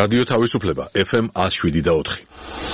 რადიო თავისუფლება FM 107.4.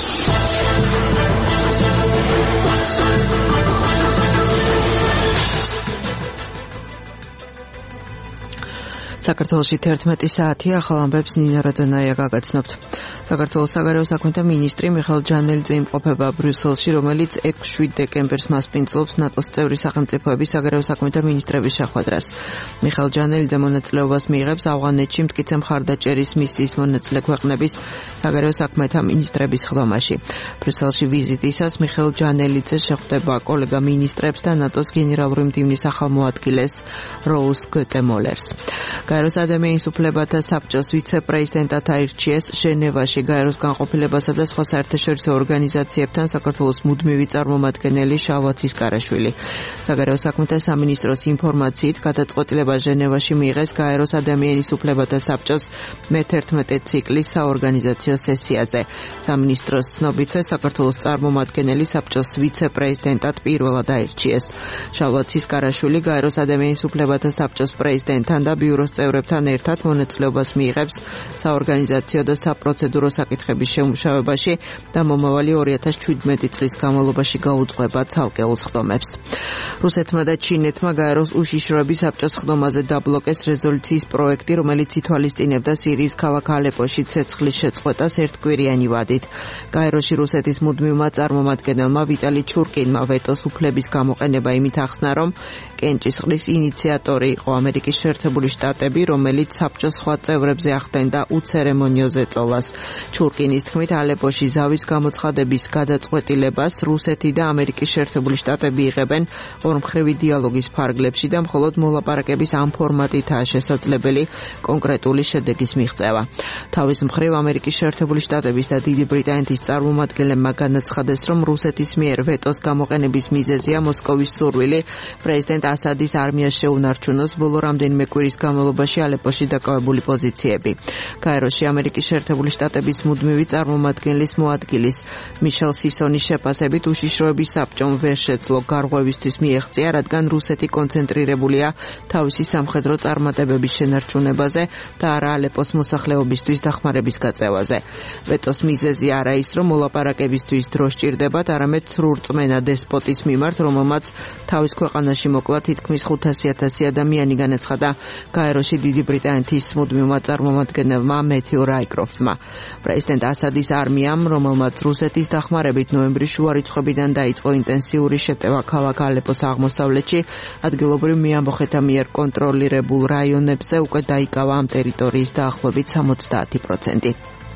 საქართველოში 11 საათია, ახალ ამბებს ნინა რადონაია გაგაცნობთ. საქართველოს საგარეო საქმეთა მინისტრი მიხეილ ჯანელიძე იმყოფება ბრიუსელში, რომელიც 6-7 დეკემბერს მასპინძლობს ნატოს წევრი სახელმწიფოების საგარეო საქმეთა მინისტრების შეხვედრას. მიხეილ ჯანელიძე მონაწილეობას მიიღებს ავღანეთში მტკიცე მხარდაჭერის მისიის მონაწილე ქვეყნების საგარეო საქმეთა მინისტრების ხდომაში. ბრიუსელში ვიზიტისას მიხეილ ჯანელიძე შეხვდება კოლეგა მინისტრებს და ნატოს გენერალური მდივნის ახალმოადგილეს როუს გოტემოლერს. გაეროს ადამიანის უფლებათა საბჭოს ვიცე-პრეზიდენტად აირჩიეს ჟენევაში გაეროს განყოფილებასა და სხვა საერთაშორისო ორგანიზაციებთან საქართველოს მუდმივი წარმომადგენელი შალვა ცისკარაშვილი. საგარეო საქმეთა სამინისტროს ინფორმაციით, გადაწყვეტილება ჟენევაში მიიღეს გაეროს ადამიანის უფლებათა საბჭოს მე-11 ციკლის საორგანიზაციო სესიაზე. სამინისტროს ცნობითვე საქართველოს წარმომადგენელი საბჭოს ვიცე-პრეზიდენტად პირველად აირჩიეს. შალვა ცისკარაშვილი გაეროს ადამიანის უფლებათა საბჭოს პრეზიდენტთან და ბიუროს წევრებთან ერთად მონაწილეობას მიიღებს საორგანიზაციო და საპროცედურო საკითხების შემუშავებაში და მომავალი 2017 წლის განმავლობაში გაუძღვება ცალკეულ სხდომებს. რუსეთმა და ჩინეთმა გაეროს უშიშროების საბჭოს სხდომაზე დაბლოკეს რეზოლუციის პროექტი, რომელიც ითვალისწინებდა სირიის ქალაქ ალეპოში ცეცხლის შეწყვეტას ერთკვირიანი ვადით. გაეროში რუსეთის მუდმივმა წარმომადგენელმა ვიტალი ჩურკინმა ვეტოს უფლების გამოყენება იმით ახსნა, რომ კენჭისყრის ინიციატორი იყო ამერიკის შეერთებული შტატები, რომელიც საბჭოს სხვა წევრებზე ახდენდა უცერემონიო ზეწოლას. ჩურკინის თქმით, ალეპოში ზავის გამოცხადების გადაწყვეტილებას რუსეთი და ამერიკის შეერთებული შტატები იღებენ ორმხრივი დიალოგის ფარგლებში და მხოლოდ მოლაპარაკების ამ ფორმატითაა შესაძლებელი კონკრეტული შედეგის მიღწევა. თავის მხრივ ამერიკის შეერთებული შტატების და დიდი ბრიტანეთის წარმომადგენლებმა განაცხადეს, რომ რუსეთის მიერ ვეტოს გამოყენების მიზეზია მოსკოვის სურვილი პრეზიდენტ ასადის არმიას შეუნარჩუნოს ბოლო რამდენიმე კვირის განმავლობაში ალეპოში დაკავებული პოზიციები. გაეროში ამერიკის შეერთებული შტატების მუდმივი წარმომადგენლის მოადგილის მიშელ სისონის შეფასებით უშიშროების საბჭომ ვერ შეძლო გარღვევისთვის მიეღწია, რადგან რუსეთი კონცენტრირებულია თავისი სამხედრო წარმატებების შენარჩუნებაზე და არა ალეპოს მოსახლეობისთვის დახმარების გაწევაზე. ვეტოს მიზეზი არა ის, რომ მოლაპარაკებისთვის დრო სჭირდებათ, არამედ სრულ რწმენა დესპოტის მიმართ, რომელმაც თავის ქვეყანაში მოკლა თითქმის 500,000 ადამიანი, განაცხადა გაეროში დიდი ბრიტანეთის მუდმივმა წარმომადგენელმა მეთიუ რაიკროფტმა. პრეზიდენტ ასადის არმიამ, რომელმაც რუსეთის დახმარებით ნოემბრის შუა რიცხვებიდან დაიწყო ინტენსიური შეტევა ქალაქ ალეპოს აღმოსავლეთში, ადგილობრივ მეამბოხეთა მიერ კონტროლირებულ რაიონებზე უკვე დაიკავა ამ ტერიტორიის დაახლოებით 70%.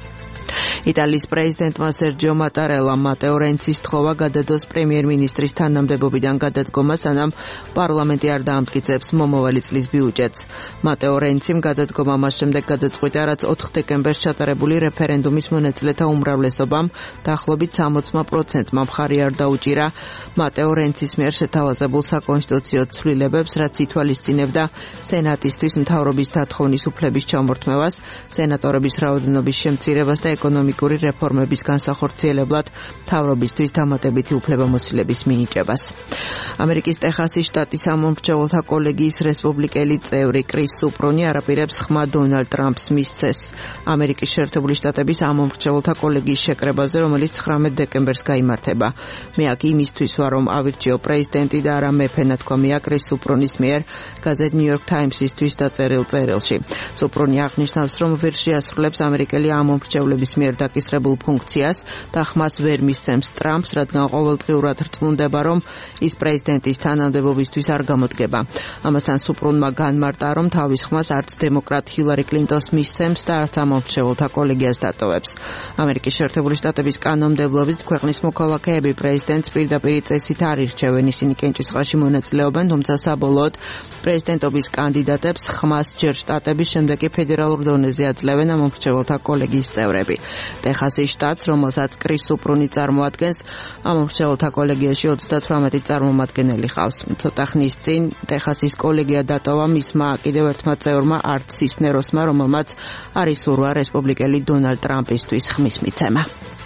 იტალიის პრეზიდენტმა სერჯიო მატარელამ მატეო რენცის თხოვა გადადოს პრემიერ-მინისტრის თანამდებობიდან გადადგომა, სანამ პარლამენტი არ დაამტკიცებს მომავალი წლის ბიუჯეტს. მატეო რენციმ გადადგომა მას შემდეგ გადაწყვიტა, რაც 4 დეკემბერს ჩატარებული რეფერენდუმის მონაწილეთა უმრავლესობამ დაახლოებით 60%-მა მხარი არ დაუჭირა მატეო რენცის მიერ შეთავაზებულ საკონსტიტუციო ცვლილებებს, რაც ითვალისწინებდა სენატისთვის მთავრობის დათხოვნის უფლების ჩამორთმევას, სენატორების რაოდენობის შემცირებას და ეკონომიკური რეფორმების განსახორციელებლად მთავრობისთვის დამატებითი უფლებამოსილების მინიჭებას. ამერიკის ტეხასის შტატის სამომრჩეველთა კოლეგიის რესპუბლიკელი წევრი კრის სუპრონი არაპირებს ხმა დონალდ ტრამპს მისცეს ამერიკის შეერთებული შტატების სამომრჩეველთა კოლეგიის შეკრებაზე, რომელიც 19 დეკემბერს გაიმართება. მე აქ იმისთვის ვარ, რომ ავირჩიო პრეზიდენტი და არა მეფე, ნათქვამია კრის სუპრონის მიერ გაზეთ New York Times-ისთვის დაწერილ წერილში. სუპრონი აღნიშნავს, რომ ვერ შეასრულებს ამერიკელი ამომრჩევლების მიერ დაკისრებულ ფუნქციას და ხმას ვერ მისცემს ტრამპს, რადგან ყოველდღიურად რწმუნდება, რომ ის პრეზიდენტის თანამდებობისთვის არ გამოდგება. ამასთან სუპრონმა განმარტა, რომ თავის ხმას არც დემოკრატ ჰილარი კლინტონს მისცემს და არც ამომრჩეველთა კოლეგიას დატოვებს. ამერიკის შეერთებული შტატების კანონმდებლობით ქვეყნის მოქალაქეები პრეზიდენტს პირდაპირ წესით არ ირჩევენ, ისინი კენჭისყრაში მონაწილეობენ, თუმცა საბოლოოდ პრეზიდენტობის კანდიდატებს ხმას ჯერ შტატების, შემდეგ კი ფედერალურ დონეზე აძლევენ ამომრჩეველთა კოლეგიის წევრები. ტეხასის შტატს, რომელსაც კრის სუპრონი წარმოადგენს, ამომრჩეველთა კოლეგიაში 38 წარმომადგენელი ჰყავს. ცოტა ხნის წინ ტეხასის კოლეგია დატოვა მისმა კიდევ ერთმა წევრმა არტ სისნეროსმა, რომელმაც არის სურვა რესპუბლიკელი დონალდ ტრამპისთვის ხმის მიცემა.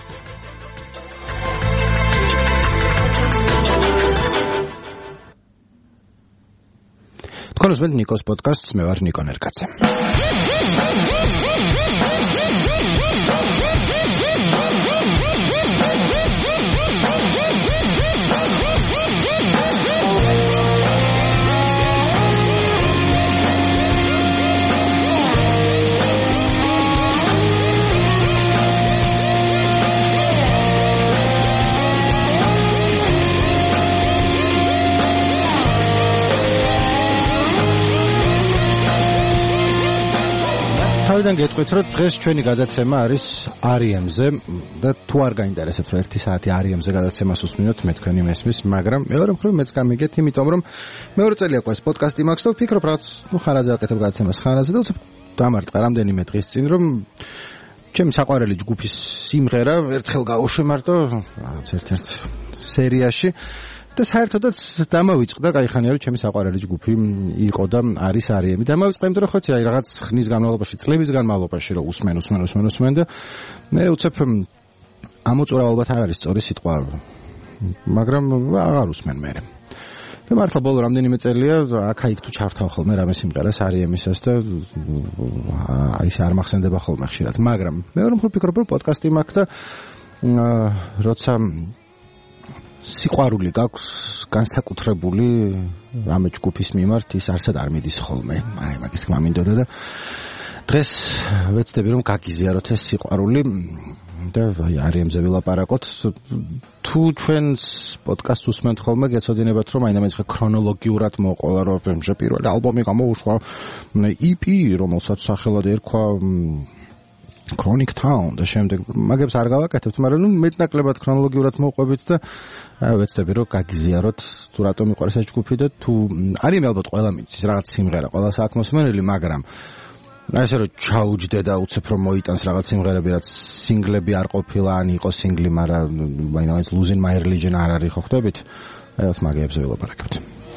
თქვენ უსმენთ ნიკოს პოდკასტს, მე ვარ ნიკო ნერკაცე. თავიდან გეტყვით, რომ დღეს ჩვენი გადაცემა არის R.E.M-ზე და თუ არ გაინტერესებთ, რომ 1 საათი R.E.M-ზე გადაცემას უსმინოთ, მე თქვენი მესმის, მაგრამ მეორე მხრივ მეც გამიგეთ, იმიტომ რომ მეორე წელია ყავს პოდკასტი მაქვს და ვფიქრობ, რაც ხანაზე ვაკეთებ გადაცემას ხანაზე და დამარტყა რამდენიმე დღის წინ, რომ ჩემი საყვარელი ჯგუფის სიმღერა ერთხელ გავუშვი მარტო რაღაც ერთ-ერთ სერიაში და საერთოდაც დამავიწყდა, კაიხანია რომ ჩემი საყვარელი ჯგუფი იყო და არის R.E.M. დამავიწყდა, იმიტომ რომ ხოთი რაღაც ხნის განმავლობაში, წლების განმავლობაში რომ უსმენ და მე უცებ ამოწურა ალბათ არ არის სწორი სიტყვა, მაგრამ აღარ უსმენ მე. და მართლა ბოლო რამდენიმე წელია აქა-იქ თუ ჩართავ ხოლმე რამე სიმღერას R.E.M-ისას და აი ეს არ მახსენდება ხოლმე ხშირად, მაგრამ მეორე მხრივ ვფიქრობ, რომ პოდკასტი მაქვს და როცა სიყვარული გაქვს განსაკუთრებული რამე ჯგუფის მიმართ, ის არსად არ მიდის ხოლმე. აი მაგის თქმა მინდოდა და დღეს ვეცდები რომ გაგიზიაროთ ეს სიყვარული და აი R.E.M-ზე ვილაპარაკოთ. თუ ჩვენს პოდკასტს უსმენთ ხოლმე, გეცოდინებათ რომ აინდა მე ხე ქრონოლოგიურად მოყოლა, რომ პირველი ალბომი გამოუშვა EP, რომელსაც სახელად ერქვა Chronic Town და შემდეგ მაგებს არ გავაკეთებთ, მაგრამ ნუ მეტნაკლებად ქრონოლოგიურად მოყვებით და ვეცდები რომ გაგიზიაროთ თუ რატომ მიყვარს ეს ჯგუფი და თუ არის ალბათ ყველა მიცის რაღაც სიმღერა, ყველა საქმოსმენელი, მაგრამ აი ესე რომ ჩაუჯდე და უცებ რომ მოიტანს რაღაც სიმღერები, რაც სინგლები არ ყოფილა, ან იყო სინგლი, მაგრამ მაინც Losing My Religion არ არის ხო ხვდებით? აი ეს მაგებზე ვილაპარაკებთ.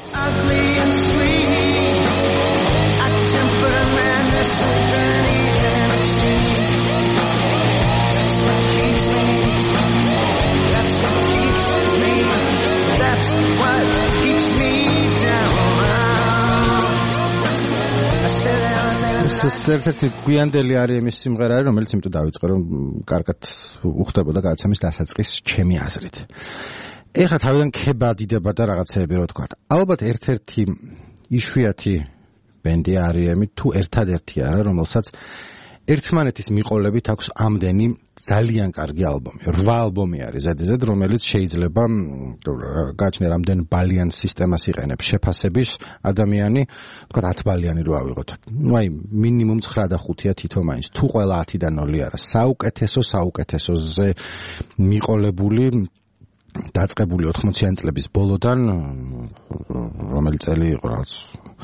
ერთ-ერთი გვიანდელი R.E.M-ის სიმღერა არის, რომელიც იმიტომ დავიწყე, რომ კარგად უხდებოდა გადაცემის დასაწყის ჩემი აზრით. ეხლა თავიდან ქებადიდება და რაღაცეები რო თქვა. ალბათ ერთ-ერთი იშვიათი ბენდი R.E.M-ი თუ ერთადერთი არა, რომელსაც ერთმანეთის მიყოლებით აქვს ამდენი ძალიან კარგი ალბომი. 8 ალბომი არის ზედიზედ, რომელიც შეიძლება გაჩნია რამდენ ბალიან სისტემას იყენებს შეფასების ადამიანი, თქვა 10 ბალიანი რო ავიღოთ. ნუ აი მინიმუმ 9 და 5-ია თითო მაინც. თუ ყველა 10-დან 0 არა, საუკეთესოზე მიყოლებული დაწყებული 80-იან წლების ბოლოდან, რომელი წელი იყო რაღაც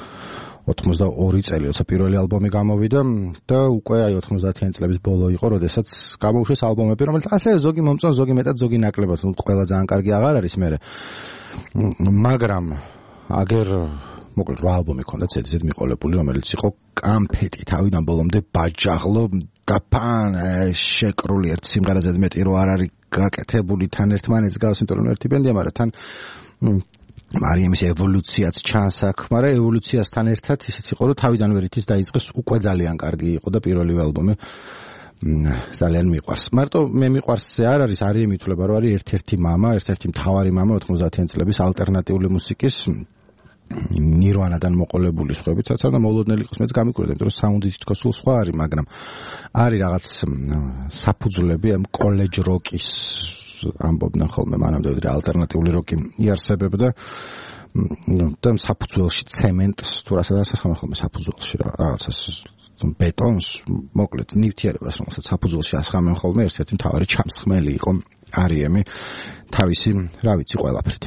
82 წელი, როცა პირველი ალბომი გამოვიდა და უკვე აი 90-იან წლების ბოლო იყო, როდესაც გამოუშვეს ალბომები, რომელიც ასე ზოგი მომწონს, ზოგი მეტად, ზოგი ნაკლებად, ყველა ძალიან კარგი აღარ არის მე. მაგრამ აგერ მოკლედ 8 ალბომი ქონდა ზედიზედ მიყოლებული, რომელიც იყო კამფეტი თავიდან ბოლომდე ბაჯაღლო და პან შეკრული ერთ სიმღერაზე მეტი რო არ არის გაკეთებული თან ერთმანეთს გავს, იმიტომ რომ ერთი ბენდია, მაგრამ თან R.E.M-ის ევოლუციაც ჩანს აქ, მაგრამ ევოლუციასთან ერთად ისიც იყო, რომ თავიდან ვერითის დაიწყეს უკვე ძალიან კარგი იყო და პირველი ალბომი ძალიან მიყვარს. მარტო მე მიყვარსზე არ არის R.E.M ითვლება, რომ არის ერთ-ერთი მამა, ერთ-ერთი მთავარი მამა 90-იან წლების ალტერნატიული მუსიკის Nirvana-დან მოყოლებული სხვაებიც, რაც უნდა მოულოდნელი იყოს, მეც გამიკვირდა, იმიტომ რომ საუნდი თითქოს სულ სხვა არის, მაგრამ არის რაღაც საფუძვლები ამ კოლეჯ როკის ამბობდნენ ხოლმე მანამდე, ვიდრე ალტერნატიული როკი იარსებებდა და საფუძველში ცემენტს თუ რასაც ხოლმე საფუძველში რაღაცას ბეტონს, მოკლედ ნივთიერებას, რომელსაც საფუძველში ასხამენ ხოლმე, ერთ-ერთი მთავარი ჩამსხმელი იყო R.E.M თავისი, რა ვიცი, ყველაფრით.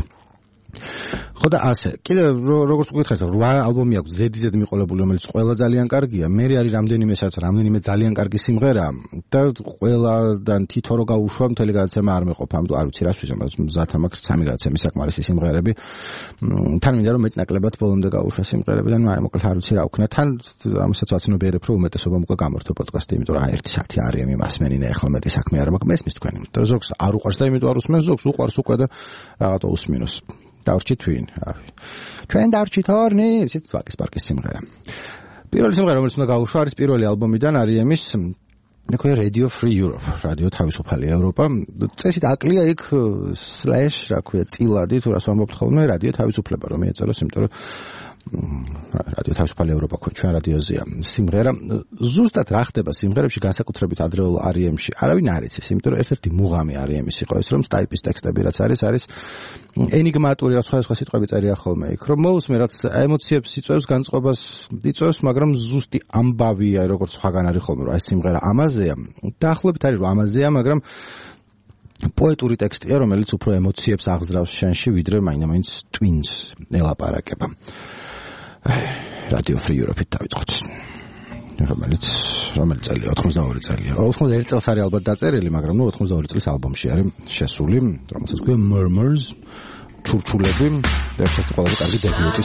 ხო და ასე, კიდე როგორც გითხარით, 8 ალბომი აქვს ზედიზედ მიყოლებული, რომელიც ყველა ძალიან კარგია. მე არის რამდენიმე ძალიან კარგი სიმღერა და ყველადან თითო რო გაუშვა, მთელი გადაცემა არ მეყოფა, ამიტომ არ ვიცი რა ვისვამ, მაგრამ მზად მაქვს 3 გადაცემის საკმარისი სიმღერები. თან მინდა რომ მეტნაკლებად ბოლომდე გაუშვა სიმღერები და აი მოკლედ არ ვიცი რა ვქნა. თან ამასაც ვაცნობიერებ, რომ უმეტესობამ უკვე გამართო პოდკასტი, იმიტომ რომ 1 საათი R.E.M მასმენინე, ახლა მეტი საქმე არ მაქვს, მესმის თქვენი. და ზოგს არ უყვარს და იმიტომ არ უსმენს, ზოგს უყვარს უკვე და რაღაცა უსმინოს. დავrchit ვინ? ჩვენ დავrchit ორნი, ისიც ვაკის პარკის სიმღერა. პირველი სიმღერა, რომელიც უნდა გაუშვა, არის პირველი ალბომიდან R.E.M-ის, ნექოა Radio Free Europe, რადიო თავისუფალი ევროპა. წესით აკლია იქ / რა ქვია, წილადი, თუ რას ვამბობთ ხოლმე, რადიო თავისუფლება რომ მიეწეროს, იმიტომ რომ რადიო თავისუფალი ევროპა ჩვენ რადიოზეა სიმღერა ზუსტად რა ხდება სიმღერებში განსაკუთრებით ადრეულ R.E.M-ში არავინ არ იცის იმიტომ რომ ერთ-ერთი მუღამი R.E.M-ის იყო ეს რომ სტაიპის ტექსტები რაც არის ენიგმატური რა სხვა სიტყვები წერია ხოლმე იქ რომ მოусმე რაც ემოციებს იწვევს განწყობას იწვევს მაგრამ ზუსტი ამბავია როგორც სხვაგან არის ხოლმე რომ ეს სიმღერა ამაზეა დაახლოებით არის რომ ამაზეა მაგრამ პოეტური ტექსტია რომელიც უფრო ემოციებს აღზრავს შენში ვიდრე მაინც ტვინს ელაპარაკება Radio Free Europe-ით დავიწყოთ. რომელიც წელია 82 წელია. 81 წელს არის ალბათ დაწერილი, მაგრამ 82 წლის ალბომში არის შესული, რომელსაც ქვია Murmurs, ჩურჩულები, და ერთ-ერთი ყველაზე კარგი დებიუტი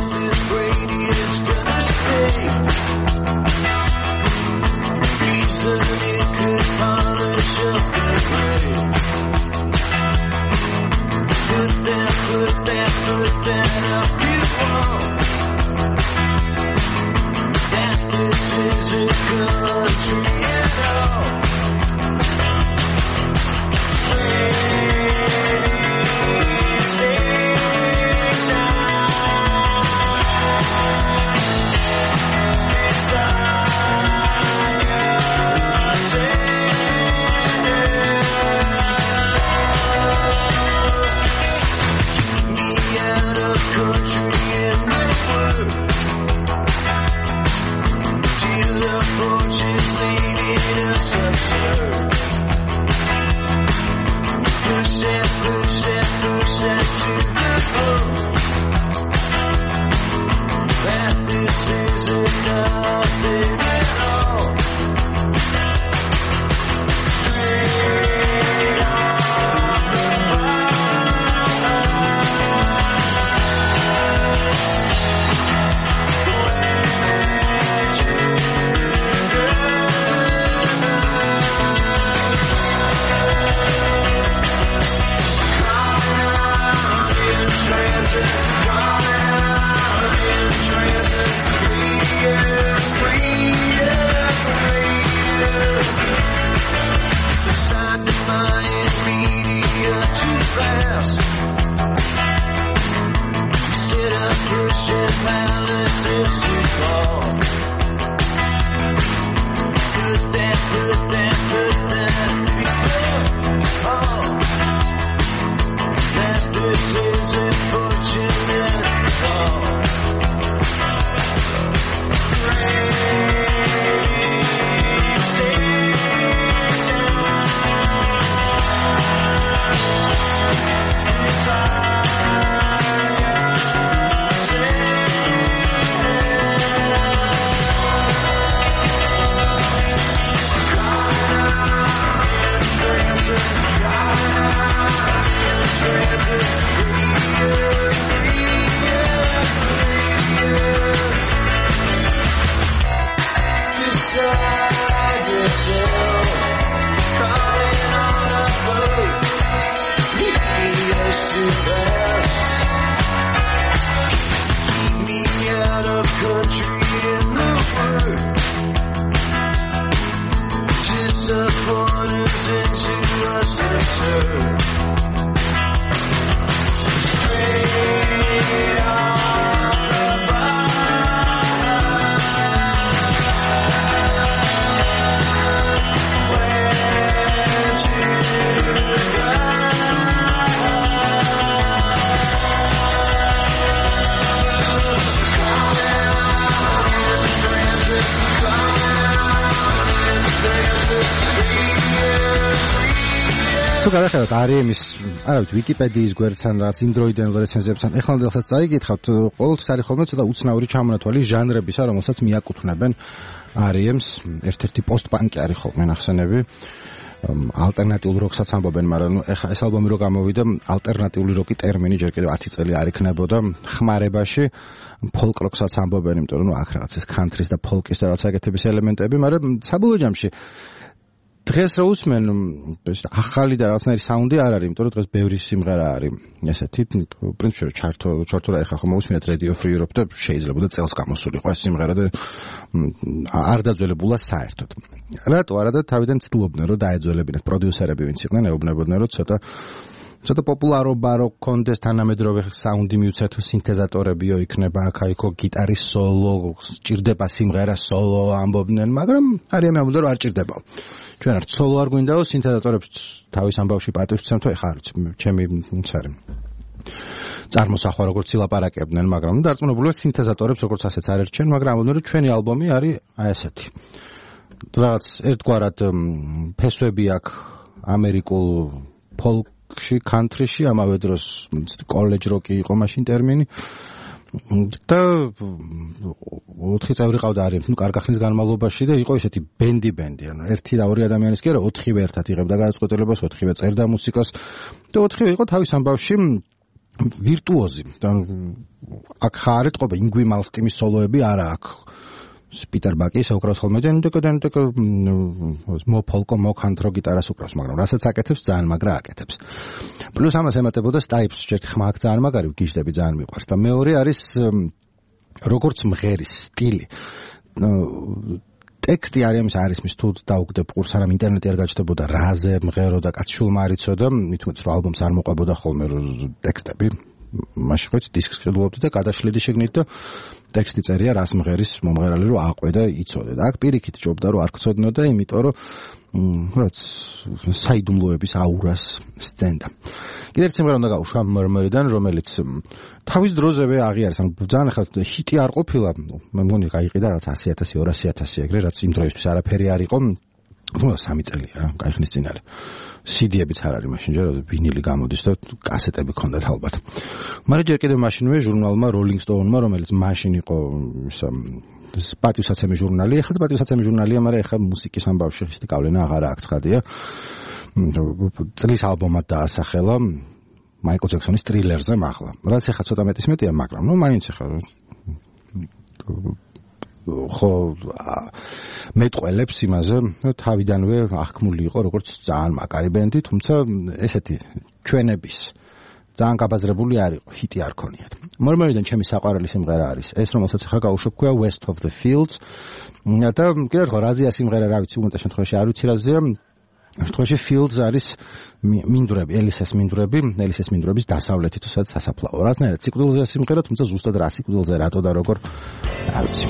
გადახედოთ R.E.M-ის, არავით, ვიკიპედიის გვერდთან, რაც იმ დროიდან რეცენზიებთან, ეხლანდელსაც წაიგითხავთ, ყოველთვის არის ხოლმე ცოტა უცნაური ჩამონათვალი ჟანრებისა, რომელსაც მიაკუთვნებენ R.E.M-ს, ერთ-ერთი პოსტ-პანკი არის ხოლმე ნახსენები, ალტერნატიულ როკსაც ამბობენ, მაგრამ ეხლა ეს ალბომი რო გამოვიდა, ალტერნატიული როკი ტერმინი ჯერ კიდევ 10 წელი არ იქნებოდა ხმარებაში, ფოლკ როკსაც ამბობენ, იმიტომ რომ აქ რაღაც ეს country-ს და ფოლკის და რაღაც ეგეთების ელემენტები, მაგრამ საბოლოო ჯამში დღეს რა უსმენ ახალი და რაღაცნაირი საუნდი არ არის, იმიტომ რომ დღეს ბევრი სიმღერა არის ესეთი, პრინციპში ჩართო ეხლა ხომ უსმენთ Radio Free Europe და შეიძლება და წელს გამოსულიყო ეს სიმღერა და არ დაძველებულა საერთოდ. რატო არა და თავიდან ცდილობდნენ რომ დაეძველებინათ პროდიუსერები ვინც იყვნენ, ეუბნებოდნენ რომ ცოტა ცოტა პოპულარობა რო კონდეს თანამედროვე საუნდი მიუცეთ თუ სინთეზატორებიო იქნება აქ-აიქო გიტარის სოლო სჭირდება სიმღერა სოლო ამბობდნენ მაგრამ არიან ამბობდნენ რომ არ ჭირდებაო ჩვენ არ სოლო არ გვინდაო სინთეზატორებს თავის ამბავში პატივს ვცემთო ეხა არის ჩემი ცარი წარმოსახვა როგორც ილაპარაკებდნენ მაგრამ დარწმუნებული ვარ სინთეზატორებს როგორც ასეც არ ერჩენ მაგრამ ამბობდნენ რომ ჩვენი ალბომი არის აი ესეთი რაღაც ერთგვარად ფესვები აქვს ამერიკულ ფოლკში, კანტრიში, ამავე დროს კოლეჯ როკი იყო მაშინ ტერმინი. და 4 წევრი ყავდა არის, კარგი ხნის განმავლობაში და იყო ესეთი ბენდი, ანუ 1 და 2 ადამიანის კი არა, 4-ვე ერთად იღებდა გადაწყვეტილებას, 4-ვე წერდა მუსიკას და 4-ვე იყო თავის ამბავში ვირტუოზი. ანუ აქ ხარეთ ყობა ინგვი მალსტიმის სოლოები არა აქვს. Peter Bakis უკრავს ხოლმე და მოფოლკო მოკანტრო გიტარას უკრავს, მაგრამ რასაც აკეთებს ძალიან მაგრა აკეთებს. პლუს ამას ემატებოდა სტაიპს ერთ ხმა აქ ძალიან მაგარი გიჟდები ძალიან მიყვარს და მეორე არის როგორც მღერის სტილი. ტექსტი არის მის თუ დაუგდებ ყურს არამ ინტერნეტი არ გაჩნდებოდა რაზე მღერო და კაცშულმა არ იცოდა, მithumetes რომ ალბომს არ მოყვებოდა ხოლმე ტექსტები. მაშინ ხო დისკს ყიდულობდი და გადაშლიდი შეგნით და ტექსტი წერია რას მღერის მომღერალი რომ აყვე და იცოდე და აქ პირიქით ჯობდა რომ არ გწოდნოდა იმიტომ რომ რაც საიდუმლოების აურას სცენდა. კიდევ ერთი სიმღერა უნდა გავუშვა მერმერიდან რომელიც თავის დროზევე აღიარეს ან ძალიან ხალხ ჰიტი არ ყოფილა მე მგონი გაიყიდა რაც 100,000 200,000 ეგრე რაც იმ დროისთვის არაფერი არ იყო 3 წელია რა კაი ხნის წინ არის CD-ებიც არ არის მაშინ ჯერ ვინილი გამოდის და კასეტები ქონდათ ალბათ. მაგრამ ჯერ კიდევ მაშინვე ჟურნალმა Rolling Stone-მა რომელიც მაშინ იყო პატივსაცემი ჟურნალი, ეხლა პატივსაცემი ჟურნალია, მაგრამ ეხლა მუსიკის ამბავში ხისტი გავლენა აღარა აქვს ცხადია. წლის ალბომად დაასახელა Michael Jackson-ის Thriller-ზე მაღლა. რაც ეხლა ცოტა მეტია, მაგრამ მაინც ეხლა ხო მეტყველებს იმაზე თავიდანვე აღქმული იყო როგორც ძალიან მაგარი ბენდი, თუმცა ესეთი ჩვენების ძალიან გაბაზრებული არ იყო, ჰიტი არ ქონიათ. მერმერიდან ჩემი საყვარელი სიმღერა არის ეს, რომელსაც ახლა გავუშვებ, ქვია West of the Fields. და კიდევ ერთხელ რაზეა სიმღერა, რა ვიცი, უმეტეს შემთხვევაში არ ვიცი რაზეა. შემთხვევაში Fields არის მინდვრები, ელისის მინდვრების დასავლეთით, სადაც სასაფლაო. რაზნაირად სიკვდილზეა სიმღერა, თუმცა ზუსტად რა სიკვდილზე, რატო და როგორ არ ვიცი.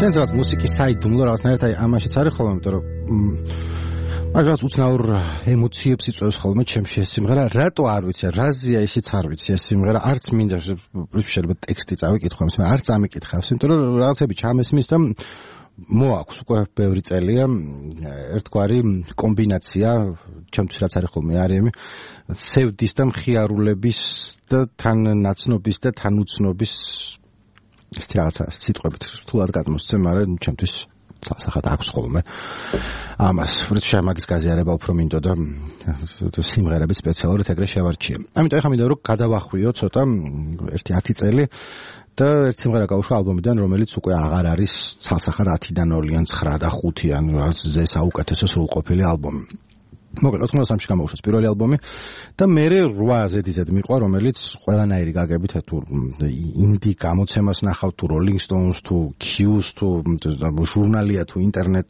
ჩვენც რაც მუსიკის საიდუმლო რაღაცნაირად აი ამაშიც არის ხოლმე, იმიტომ რომ მაგას უცნაურ ემოციებს იწვევს ხოლმე ჩემში ეს სიმღერა. რატო არ ვიცი, რაზეა ისიც არ ვიცი ეს სიმღერა, არც მინდა შეიძლება ტექსტი წავიკითხო, მაგრამ არც ამიკითხავს, იმიტომ რომ რაღაცები ჩამესმის და მოაქვს უკვე ბევრი წელია ერთგვარი კომბინაცია, ჩემთვის რაც არის ხოლმე არიემი, სევდის და მხიარულების და თან ნაცნობის და თან უცნობის ეს რაღაცა სიტყვებით რთულად გადმოსცემ, მაგრამ ჩემთვის ცალსახად აქვს ხოლმე ამას. ვთქვი, მაგის გაზიარება უფრო მინდოდა სიმღერების სპეციალურად ეგრე შევარჩიე. ამიტომ ეხლა მინდა რომ გადავახვიო ცოტა 1-10 წელი და ერთ სიმღერა გავუშვა ალბომიდან, რომელიც უკვე აღარ არის ცალსახად 10-დან 2-ან 9 და 5-ან ზე საუკეთესო სრულყოფილი ალბომი. მოკლედ 83-ში გამოუშვეს პირველი ალბომი და მერე 8 ზედიზედ მიყვა, რომელიც ყველანაირი გაგებით თუ ინდი გამოცემას ნახავ, თუ Rolling Stones, თუ Q-ს, თუ ჟურნალია, თუ ინტერნეტ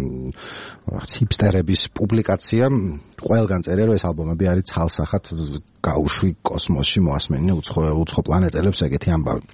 ჰიპსტერების პუბლიკაცია, ყველგან წერია, რომ ეს ალბომები არის ცალსახად გაუშვი კოსმოსში მოასმენინე უცხო პლანეტელებს ეგეთი ამბავი.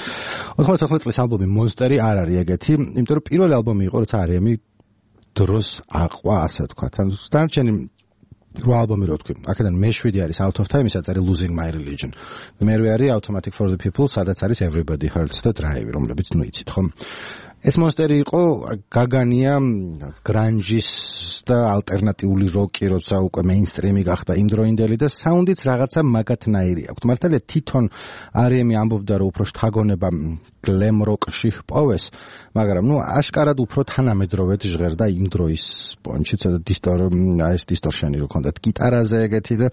94 წლის ალბომი Monster-ი არ არის ეგეთი, იმიტომ რომ პირველი ალბომი იყო, როცა არიემი დროს აყვა, ასე ვთქვათ. ან დანარჩენი 8 ალბომი რო ვთქვი, აქედან მე-7 არის Out of Time, ისაც არის Losing My Religion. მერვე არის Automatic for the People, სადაც არის Everybody Hurts და Drive, რომლებიც ნუ იცით, ხო? ეს Monster-ი იყო გაგანია გრანჯის და ალტერნატიული როკი, როცა უკვე მეინსტრიმი გახდა იმდროინდელი და საუნდიც რაღაცა მაგათნაირი აქვს. მართალია თვითონ არიემი ამბობდა, რომ უფრო შთაგონება გლემ როკში ჰპოვეს, მაგრამ ნუ აშკარად უფრო თანამედროვედ ჟღერდა იმ დროის პონჩი, ეს დისტორშენი რო ქონდათ გიტარაზე ეგეთი და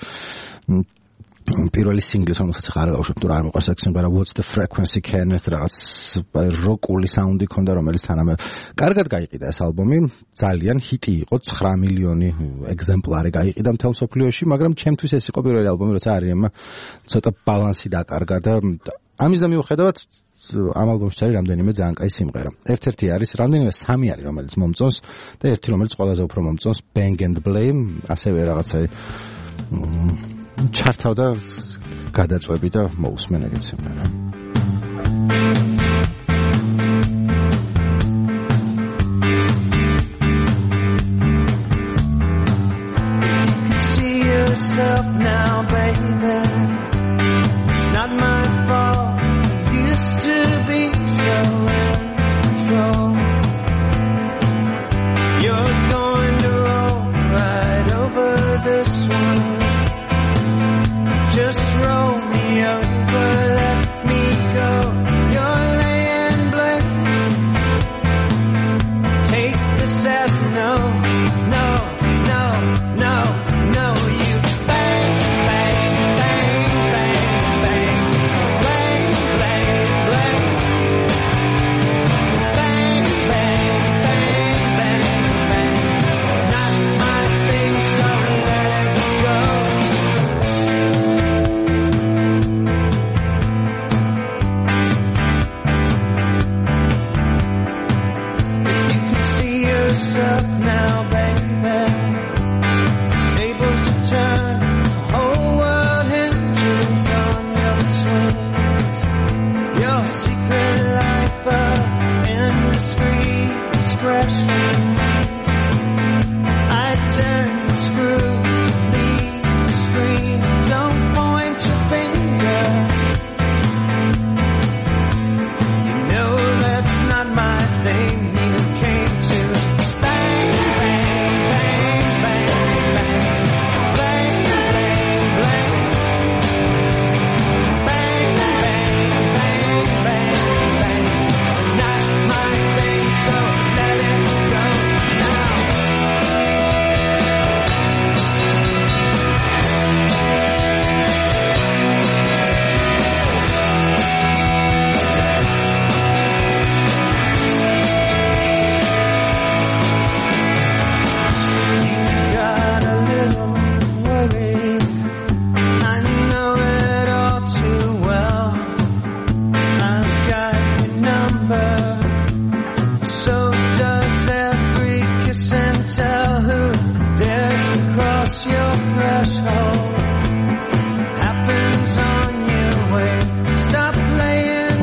პირველი სინგლის რომელსაც ხარ გავუშვებ, თუ რა არ მოყვარს ეს სიმღერა What's the Frequency Kenneth, რაღაც როკული საუნდი ქონდა, რომელიც კარგად გაიყიდა ეს ალბომი, ძალიან ჰიტი იყო, 9 მილიონი ეგზემპლარი გაიყიდა მთელ მსოფლიოში, მაგრამ ჩემთვის ეს იყო პირველი ალბომი, როცა არიემმა ცოტა ბალანსი დაკარგა და ამის და მიუხედავად ამ ალბომში არის რამდენიმე ძალიან კაი სიმღერა. ერთ-ერთი არის, რამდენიმე 3 არის, რომელიც მომწონს და ერთი რომელიც ყველაზე უფრო მომწონს, Bang and Blame, ასევე რაღაცა ჩართავ და გადაწვევი და მოусმენ ეგეთ სიმღერა. See yourself now, baby. It's not my fault. Used to be so in control. You're going to roll right over this one. Just roll me over, let me go. You're laying blame. Take this as no, no, no, no, no. You bang, bang, bang.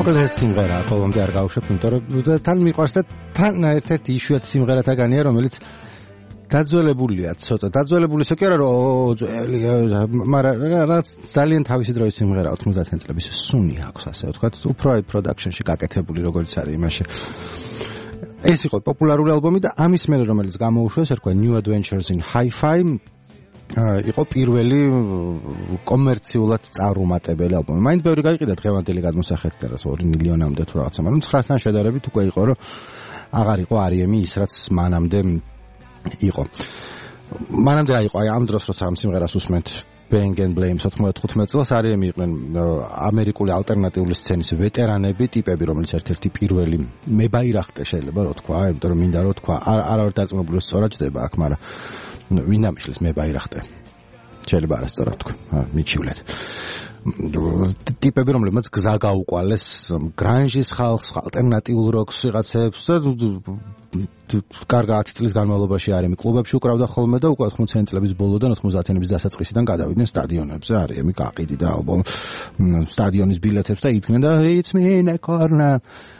უკლეს სიმღერა ხოლმე არ გავუშვებ, იმიტომ რომ თან მიყვარს და თან ერთ-ერთი იშვიათი სიმღერათაგანია, რომელიც დაძველებულია ცოტა. დაძველებული ისე კი არა, რომ მაგრამ რაც ძალიან თავისი დროის სიმღერა 90-იან წლების სუნი აქვს, ასე ვთქვათ, უფრო აი პროდაქშენში გაკეთებული როგორც არის იმაში. ეს იყო პოპულარული ალბომი და ამის მერე რომელიც გამოუშვეს, ერქვა New Adventures in Hi-Fi, იყო პირველი კომერციულად წარუმატებელი ალბომი. მაინც ბევრი გაიყიდა დღევანდელი გადმოსახედით, რაც 2 მილიონამდე თუ რაღაცა, მაგრამ 9-დან შედარებით უკვე იყო, რომ აღარ იყო R.E.M. ის რაც მანამდე იყო. მანამდე იყო აი ამ დროს როცა ამ სიმღერას უსმენთ Bang and Blame 95 წელს R.E.M. იყვნენ ამერიკული ალტერნატიული სცენის ვეტერანები, ტიპები, რომელიც ერთ-ერთი პირველი მებაირახტე შეიძლება რო თქვა, იმიტომ რომ მინდა რო თქვა, არავარ დაწმებული სწორად ჯდება აქ, მაგრამ ვინ ამიშლის მებაირახტე. შეიძლება არასწორად თქვა, მიჩივლეთ. ტიპები, რომლებიც გზა გაუყვალეს გრანჟის ხალხს, ალტერნატიულ როკს ვიღაცებს და კარგ 10 წლის განმავლობაში R.E.M. კლუბებში უკრავდა ხოლმე და უკვე 80-იანი წლების ბოლოდან 90-იანების დასაწყისიდან გადავიდნენ სტადიონებზე, R.E.M. გაყიდიდა ალბომი სტადიონის ბილეთებს და იდგნენ და it's me in a corner.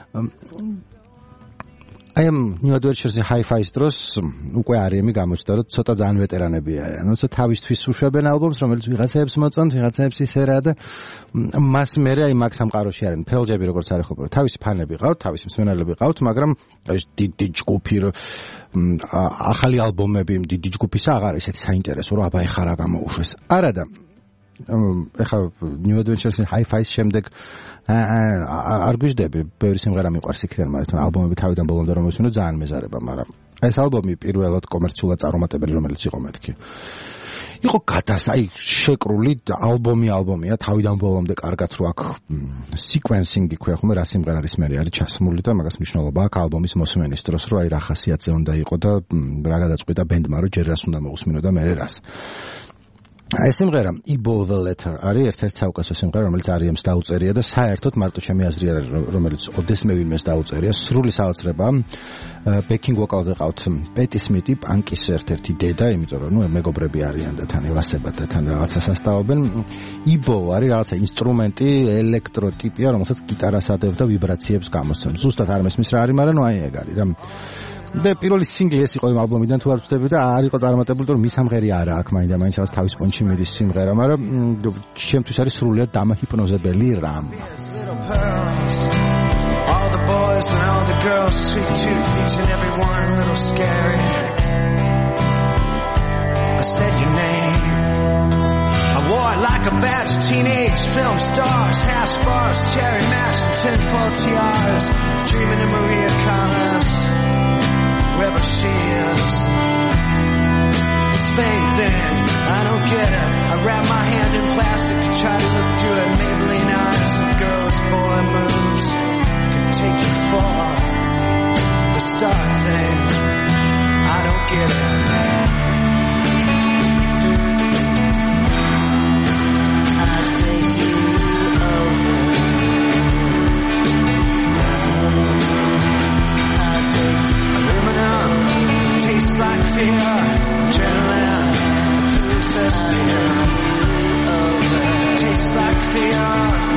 აი ამ New Adventures in Hi-Fi-ის დროს უკვე R.E.M. გამოჩნდა, რომ ცოტა ძალიან ვეტერანები არიან. ანუ თავისთვის უშვებენ ალბომს, რომელიც ვიღაცებს მოწონთ, ვიღაცებს ისერა და მას მერე აი მაგ სამყაროში არიან. ფელჯები როგორც არის ხო, თავისი ფანები ყავთ, თავისი მსმენელები ყავთ, მაგრამ ეს დიდი ჯგუფი ახალი ალბომები დიდი ჯგუფისა აღარ ისეთი საინტერესო, რომ აბა ეხლა რა გამოუშვეს. არა და ეხლა New Adventures in Hi-Fi-ის შემდეგ არ გვიждები, ბევრი სიმღერა მიყვარს იქიდან, მაგრამ ალბომები თავიდან ბოლომდე რომ მოსვინო ძალიან მეზარება, მაგრამ ეს ალბომი პირველად კომერციულად წარუმატებელი რომელიც იყო მეთქი. იყო გადასაი შეკრული ალბომია თავიდან ბოლომდე კარგად რო აქ სიკვენსინგი ქვია ხომ რა სიმღერა არის მე არის ჩასმული და მაგას მნიშვნელობა აქვს ალბომის მოსმენის დროს რომ აი რა ხასიათზე უნდა იყო და რა გადაწყვიტა ბენდმა რომ ჯერ რას უნდა მოусმინო და მე რას. ეს სიმღერა Ebo the Letter არის ერთ-ერთი საუკეთესო სიმღერა, რომელიც R.E.M.-ს დაუწერია და საერთოდ მარტო ჩემი აზრი არის, რომელიც ოდესმე ვინმეს დაუწერია, სრული საოცრება. ბექინგ ვოკალზე ყავთ პეტი სმიტი, პანკის ერთ-ერთი დედა, იმიტომ რომ მეგობრები არიან და თან ევასებათ და თან რაღაცას ასწავლობენ. Ebo არის რაღაცა ინსტრუმენტი, ელექტრო ტიპია, რომელსაც გიტარას ადევს და ვიბრაციებს გამოსცემს. ზუსტად არ მესმის რა არის, მაგრამ აი ეგ არის რა. და პირველი სინგლი ეს იყო იმ ალბომიდან თუ არ ვწდები და არ იყო წარმატებული, რომ მისამღერი არა აქვს მაინდა-მაინც რაღაც თავის პონჩი მიდის სიმღერა, მაგრამ ჩემთვის არის სრულიად დამაჰიპნოზებელი რამ. All the boys and all the girls, sweet tooth, each and every one a little scary. I said your name. I wore it like a badge of teenage film stars, hash bars, cherry mash, and tinfoil tiaras, dreaming of Maria Callas. Wherever she is, this fake thing, I don't get it. I wrap my hand in plastic to try to look through it. Maybelline eyes and girls, boy moves can take you far. The star thing, I don't get it. Like fear, adrenaline, possess fear. Tastes like fear.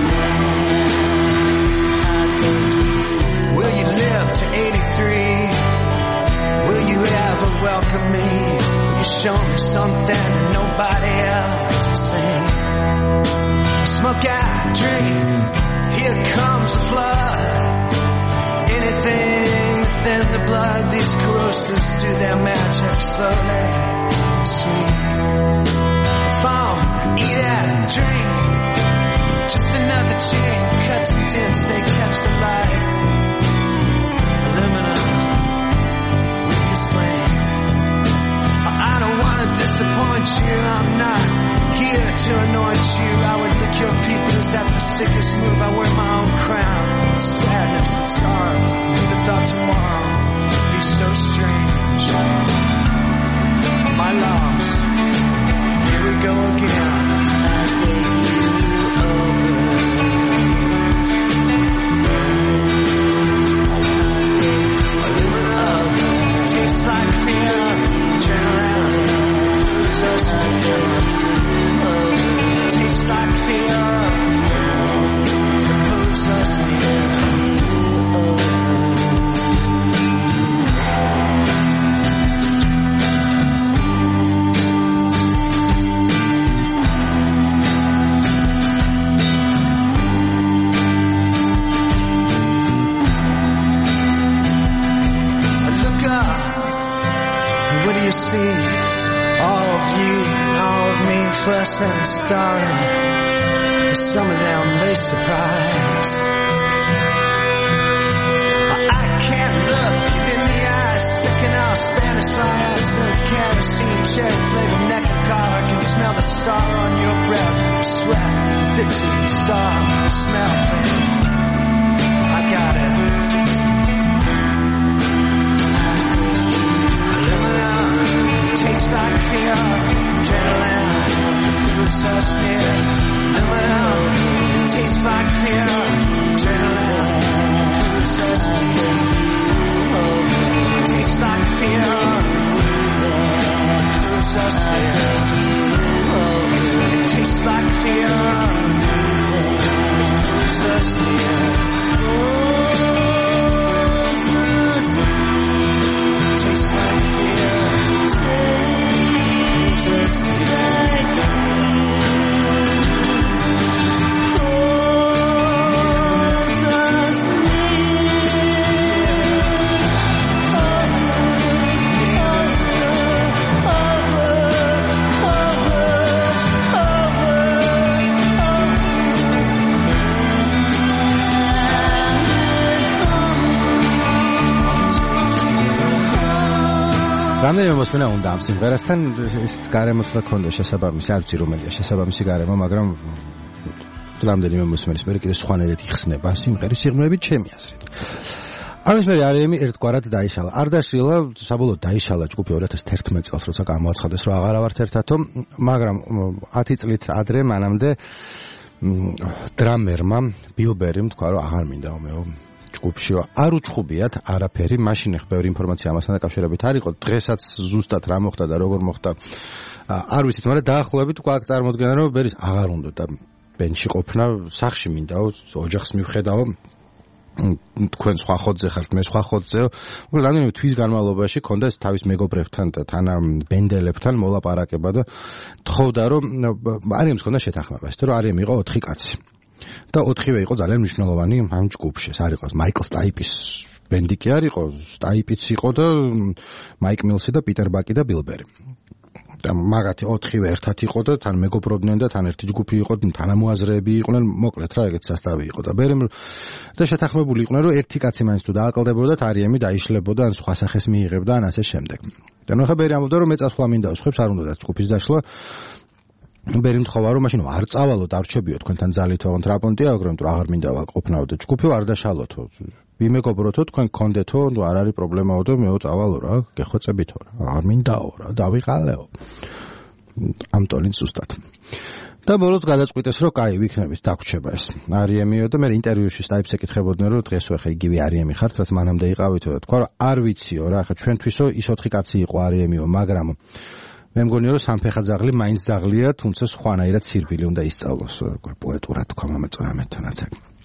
Will you live to 83? Will you ever welcome me? Will you show me something that nobody else has seen? Smoke out, drink, here comes the flood. Anything within the blood, these corrosives do their magic slowly, sweet. Phone, eat it, drink, just another chain, cuts and dents, they catch the light. Aluminum, weakest link. I don't want to disappoint you, I'm not here to anoint you. I would lick your people, is that the sickest move? I wear my own crown. Sadness and sorrow, who'd have thought tomorrow would be so strange. My loss, here we go again. I take you over. Aluminum, tastes like fear. Adrenaline, so sweet. Tastes like fear. Compose us, fear. first ever story. Some of them they surprise. I can't look in the eyes, sticking out Spanish fires and kerosene, cherry flavored neck and collar. I can smell the sorrow on your breath, sweat, victory, sorrow, smell thing. I got it. Aluminum tastes like fear, adrenaline proves us near. Aluminum tastes like fear, adrenaline proves us near. Tastes like fear, proves us near. Tastes like fear, proves us near. Tastes like fear, tastes like რამდენიმე მოსმენა უნდა ამ სიმღერასთან ის გარემოთლა ქონდა შესაბამისი არ ვიცი რომელია შესაბამისი გარემო მაგრამ რამდენიმე მოსმენის მერე კიდე სხვანაირად იხსნება სიმღერის სიღრმეებით ჩემი აზრით ამის მერე არიემი ერთგვარად დაიშალა არ დაშლილა საბოლოოდ დაიშალა ჯგუფი 2011 წელს როცა გამოაცხადეს რომ აღარა ვართ ერთათო მაგრამ 10 წლით ადრე მანამდე დრამერმა ბილბერიმ თქვა რომ აღარ მინდა ომეო ჯგუფშიო არ უჩხუბიათ არაფერი მაშინ ხბევრი ინფორმაცია ამასთან დაკავშირებით არ იყო დღესაც ზუსტად რა მოხდა და როგორ მოხდა არ ვიცით მაგრამ დაახლოებით უკვე აქ წარმოდგენა რომ ბერის აღარ უნდა და ბენჩი ყოფნა სახში მინდაო ოჯახს მივხედავო თქვენ სხვა ხოთზე ხართ მე სხვა ხოთზეო უკვე რამდენიმე თვის განმავლობაში ქონდა ეს თავის მეგობრებთან და თანა ბენდელებთან მოლაპარაკება და თხოვდა რომ არიემს ქონდა შეთანხმება ისე რომ არიემ იყო 4 კაცი და 4-ვე იყო ძალიან მნიშვნელოვანი ამ ჯგუფში. ეს არ იყო მაიკლ სტაიპის ბენდი კი არ იყო, სტაიპიც იყო და მაიკ მილსი და პიტერ ბაკი და ბილბერი. და მაგათი 4-ვე ერთად იყო და თან მეგობრობდნენ და თან ერთი ჯგუფი იყო, თანამოაზრეები იყვნენ, მოკლედ რა ეგეთ სასტავი იყო და ბერემ და შეთანხმებული იყვნენ რომ ერთი კაცი მაინც თუ დააკლდებოდათ არიემი დაიშლებოდა ან სხვა სახეს მიიღებდა ან ასე შემდეგ. და ნახე ბერი ამბობდა რომ მე წასვლა მინდა, სხვებს არ უნდა და ჯგუფის დაშლა ბერი მთხოვა რომ მაშინ არ წავალოთ არ რჩებიო თქვენთან ძალით ოღონდ რა პონტია მაგრამ თუ აღარ მინდა ვაყოფნაო და ჯგუფი არ დაშალოთო ვიმეგობროთო თქვენ გქონდეთო ნუ არ არის პრობლემაო და მეო წავალო რა გეხვეწებითო რა აღარ მინდაო რა დავიყალეო ამტოლინ ზუსტად და ბოლოს გადაწყვიტეს რომ კაი ვიქნებით დაგვრჩება ეს არიემიო და მე ინტერვიუში სტაიპს ეკითხებოდნენ რომ დღეს ხა იგივე არიემი ხართ რაც მანამდე იყავითო და თქვა რომ არ ვიციო რა ხა ჩვენთვისო ის 4 კაცი იყო არიემიო მაგრამ მე მგონია რომ სამფეხა ძაღლი მაინც ძაღლია, თუმცა სხვანაირად სირბილი უნდა ისწავლოს, როგორ პოეტურად თქვა მომეწონა მეთანაც.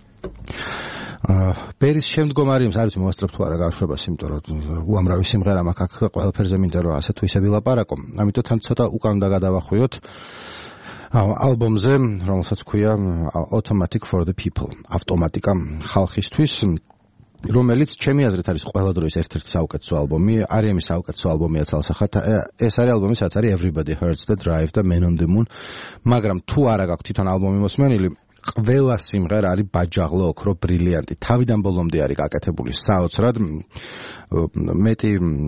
ბერის შემდგომ არიემს არ ვიცი მოასწრებ თუ არა გაშვებას, იმიტომ რომ უამრავი სიმღერა მაქვს აქ ყველაფერზე მინდა რომ ასე თუ ისე ვილაპარაკო. ამიტომ თან ცოტა უკან უნდა გადავახვიოთ ალბომზე, რომელსაც ქვია Automatic for the People, ავტომატიკა ხალხისთვის. რომელიც ჩემი აზრით არის ყველა დროის ერთ-ერთი საუკეთესო ალბომი, არიემის საუკეთესო ალბომია ცალსახად. ეს არის ალბომი, სადაც არის Everybody Hurts the Drive და Man on the Moon, მაგრამ თუ არა გაქვთ თვითონ ალბომი მოსმენილი, ყველა სიმღერა არის ბაჯაღლო, ოქრო, ბრილიანტი. თავიდან ბოლომდე არის გაკეთებული საოცრად. მეტი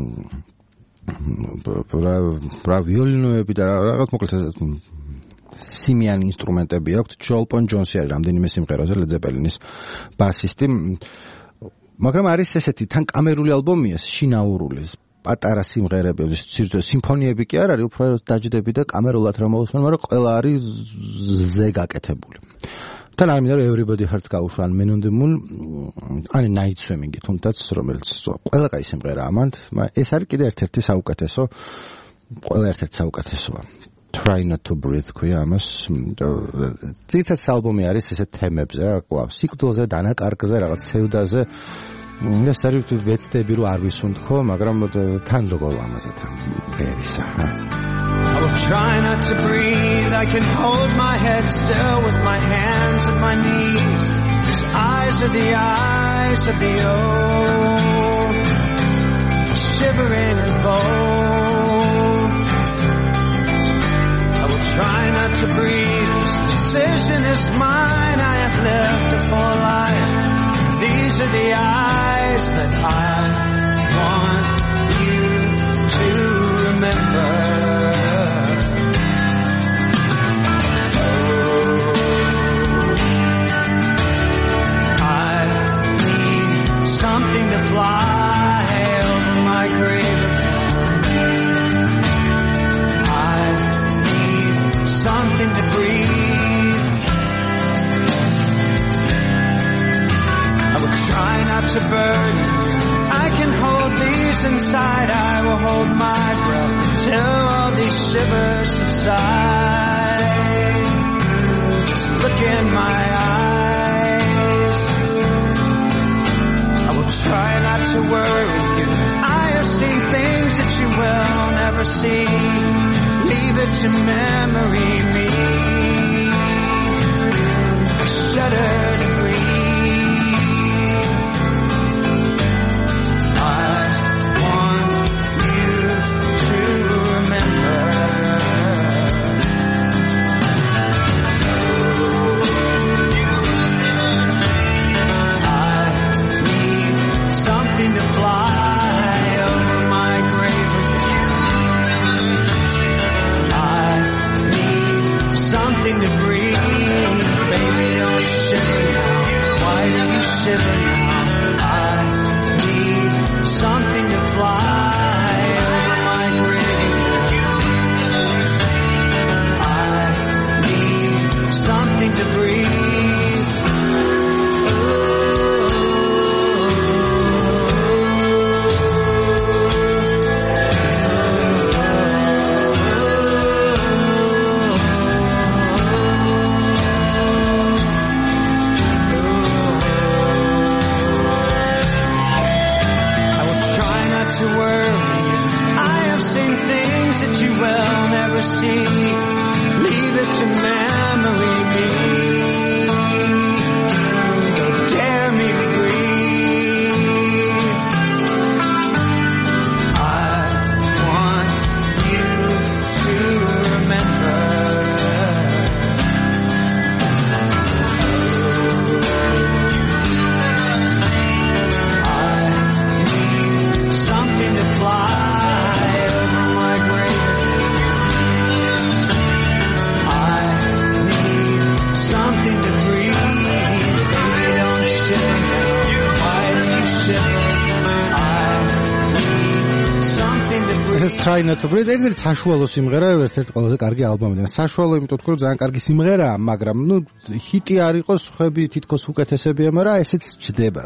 რა ვიოლინოები და რაღაც მოკლედ სიმიანი ინსტრუმენტები აქვთ. ჯოელ პონ ჯონსი არის რამდენიმე სიმღერაზე Led Zeppelin-ის ბასისტი. მაგრამ არის ესეთი თან კამერული ალბომია, შინაურული, პატარა სიმღერები, სიმფონიები კი არ არის, უფრო დაჯდები და კამერულად რა მოусმენ, მაგრამ ყველა არის ზე გაკეთებული. თან არ მინდა რომ Everybody Hurts გაუშვან Man on the Moon, ან Night Swimming-ი, თუნდაც რომელიც ყველა კაი სიმღერაა მანდ, ეს არის კიდე ერთ-ერთი საუკეთესო, ყველა ერთ-ერთი საუკეთესოა. Try not to breathe ქვია ამას. ციცაც ალბომი არის ესეთ თემებზე რა, კლავ სიკვდილზე, დანაკარგზე, რაღაც სევდაზე. ეს არის ვეცდები რომ არ ვისუნთქო, მაგრამ თან როგორ ამაზე თან ვერისა. I will try not to breathe. I can hold my head still with my hands and my knees. These eyes are the eyes of the old, shivering and bold. I will try not to breathe. This decision is mine. I have lived a full life. These are the eyes that I want you to remember. Something to fly over my grave again. I need something to breathe. I will try not to burn you. I can hold these inside. I will hold my breath until all these shivers subside. Just look in my eyes. Try not to worry you. I have seen things that you will never see. Leave it to memory me. I shudder to breathe. I want you to remember. To fly over my grave again. I need something to breathe. Baby, don't shiver now. Why do you shiver now? I need something to fly over my grave again. I need something to breathe. Leave it to memory me. Don't dare me to breathe. I want you to remember. I need something to fly over my grave. Something to breathe. Baby, don't shiver now. Why do you shiver? I need something to breathe. ეს try not to breathe ერთ-ერთი საშუალო სიმღერა, ერთ-ერთი ყველაზე კარგი ალბომიდან. საშუალო იმიტომ თქო, რომ ძალიან კარგი სიმღერაა, მაგრამ ნუ ჰიტი არ იყოს, ხები თითქოს უკეთესებია, მაგრამ ესეც ჯდება.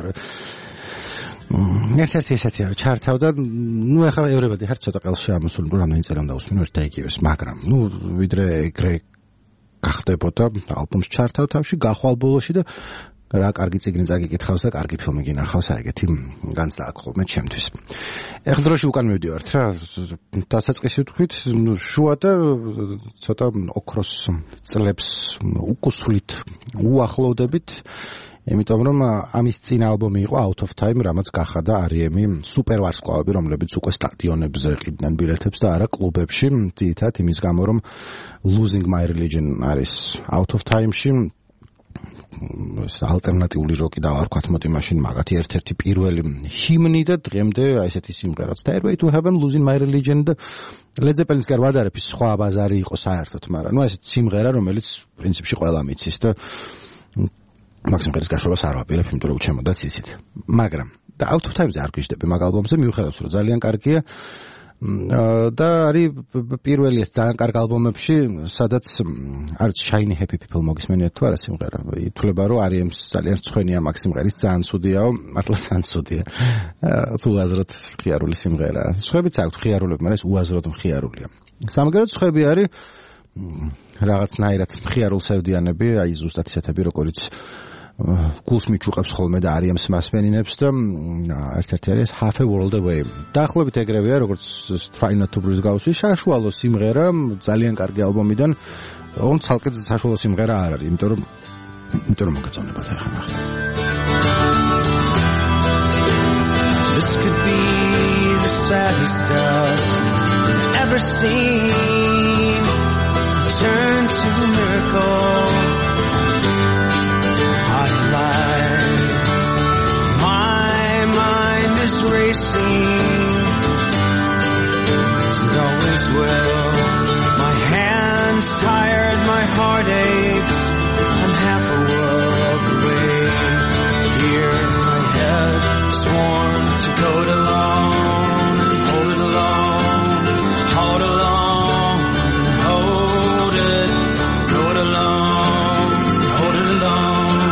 ერთ-ერთი ესეთი არის, ჩართავდა, ნუ ახლა ევრებადი ხარ ცოტა ყელში ამოსული, რომ რამდენი წელი უნდა უსმინო ერთ და იგივეს, მაგრამ ნუ ვიდრე ეგრე გახდებოდა ალბომს ჩართავ თავში გახვალ ბოლოში და რა კარგი წიგნი წაგიკითხავს და კარგი ფილმი გინახავს, აი ეგეთი განცდა აქვს ხოლმე ჩემთვის. ეხლა დროში უკან მივდივართ რა, დასაწყისი ვთქვით, შუა და ცოტა ოქროს წლებს უკუსვლით უახლოვდებით, იმიტომ რომ ამის წინა ალბომი იყო Out of Time, რამაც გახადა R.E.M-ი სუპერ ვარსკვლავები, რომლებიც უკვე სტადიონებზე ყიდნენ ბილეთებს და არა კლუბებში, ძირითადად იმის გამო, რომ Losing My Religion არის Out of Time-ში, ალტერნატიული როკი დავარქვათ მოდი მაშინ მაგათი ერთ-ერთი პირველი ჰიმნი და დღემდე აი ესეთი სიმღერაც Stairway to Heaven, Losing My Religion და Led Zeppelin-ის კი არ ვადარებ, სხვა ბაზარი იყო საერთოდ, მაგრამ ნუ ესეთი სიმღერა, რომელიც პრინციპში ყველა მიცის და მაქსიმ ხერის გაშვებას არ ვაპირებ, იმიტომ რომ ჩემოდაც იცით. მაგრამ და Out of Time-ზე არ გვიждები მაგ ალბომზე, მიუხედავად რომ ძალიან კარგია და არის პირველი ეს ძალიან კარგ ალბომებში, სადაც არის Shiny Happy People მოგისმენიათ თუ არა სიმღერა. ითვლება რომ R.E.M-ს ძალიან რცხვენია მაგ სიმღერის, ძალიან ცუდიაო, მართლა ძალიან ცუდია. თუ უაზროდ მხიარული სიმღერა. სხვაებიც აქვს მხიარულები, მაგრამ ეს უაზროდ მხიარულია. სამაგერად სხვაები არის რაღაცნაირად მხიარულსევდიანები, აი ზუსტად ისეთები, როგორც გულს მიჩუყებს ხოლმე და R.E.M-ს მასმენინებს და ერთ-ერთი არის Half a World Away. დაახლოებით ეგრევეა, როგორც Try Not to Breathe გავუსვი, საშუალო სიმღერა, ძალიან კარგი ალბომიდან, ოღონდ ცალკე საშუალო სიმღერა არ არის, იმიტომ რომ მოგეწონებათ ახლა ნახე. This could be the saddest dust you've ever seen. Turn to a miracle. I lied. My mind is racing, as it always will. My hands tired, my heart aches. I'm half a world away. Here, my head sworn to go it alone and hold it alone, hold alone, hold it, go it alone, hold it alone,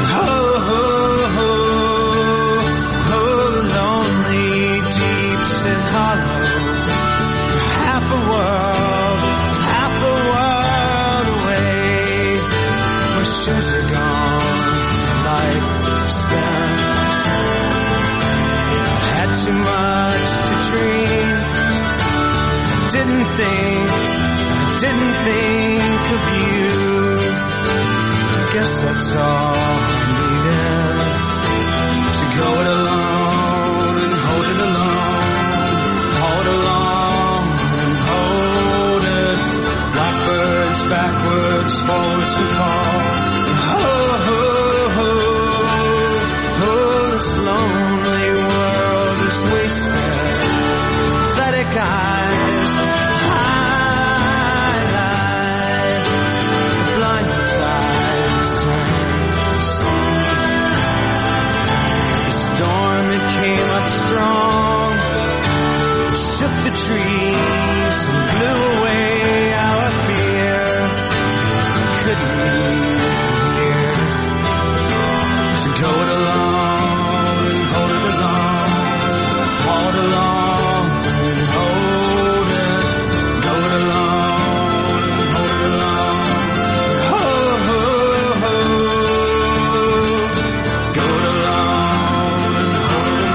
hold lonely, deep and hollow. Half a world away. My shoes are gone, life spent. Had too much to dream. Didn't think of you. Guess that's all I needed. To go it alone and hold it alone, hold along and hold it. Blackbirds backwards, forwards and fall. This lonely world is wasted. Pathetic eyes, highlight the blinded eyes turn to see. The storm, it came up strong, shook the trees and blew away our fear. Couldn't leave here to go it alone and hold it alone, hold along and hold it, go it alone and hold it alone, go it alone and hold it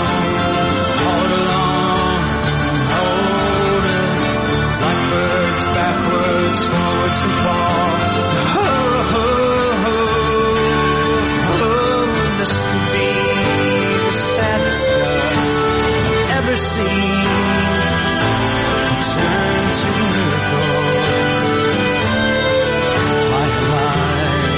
alone, hold it, blackbirds backwards, forwards and fall. This could be the saddest dust I've ever seen. Turn to a miracle. I lied.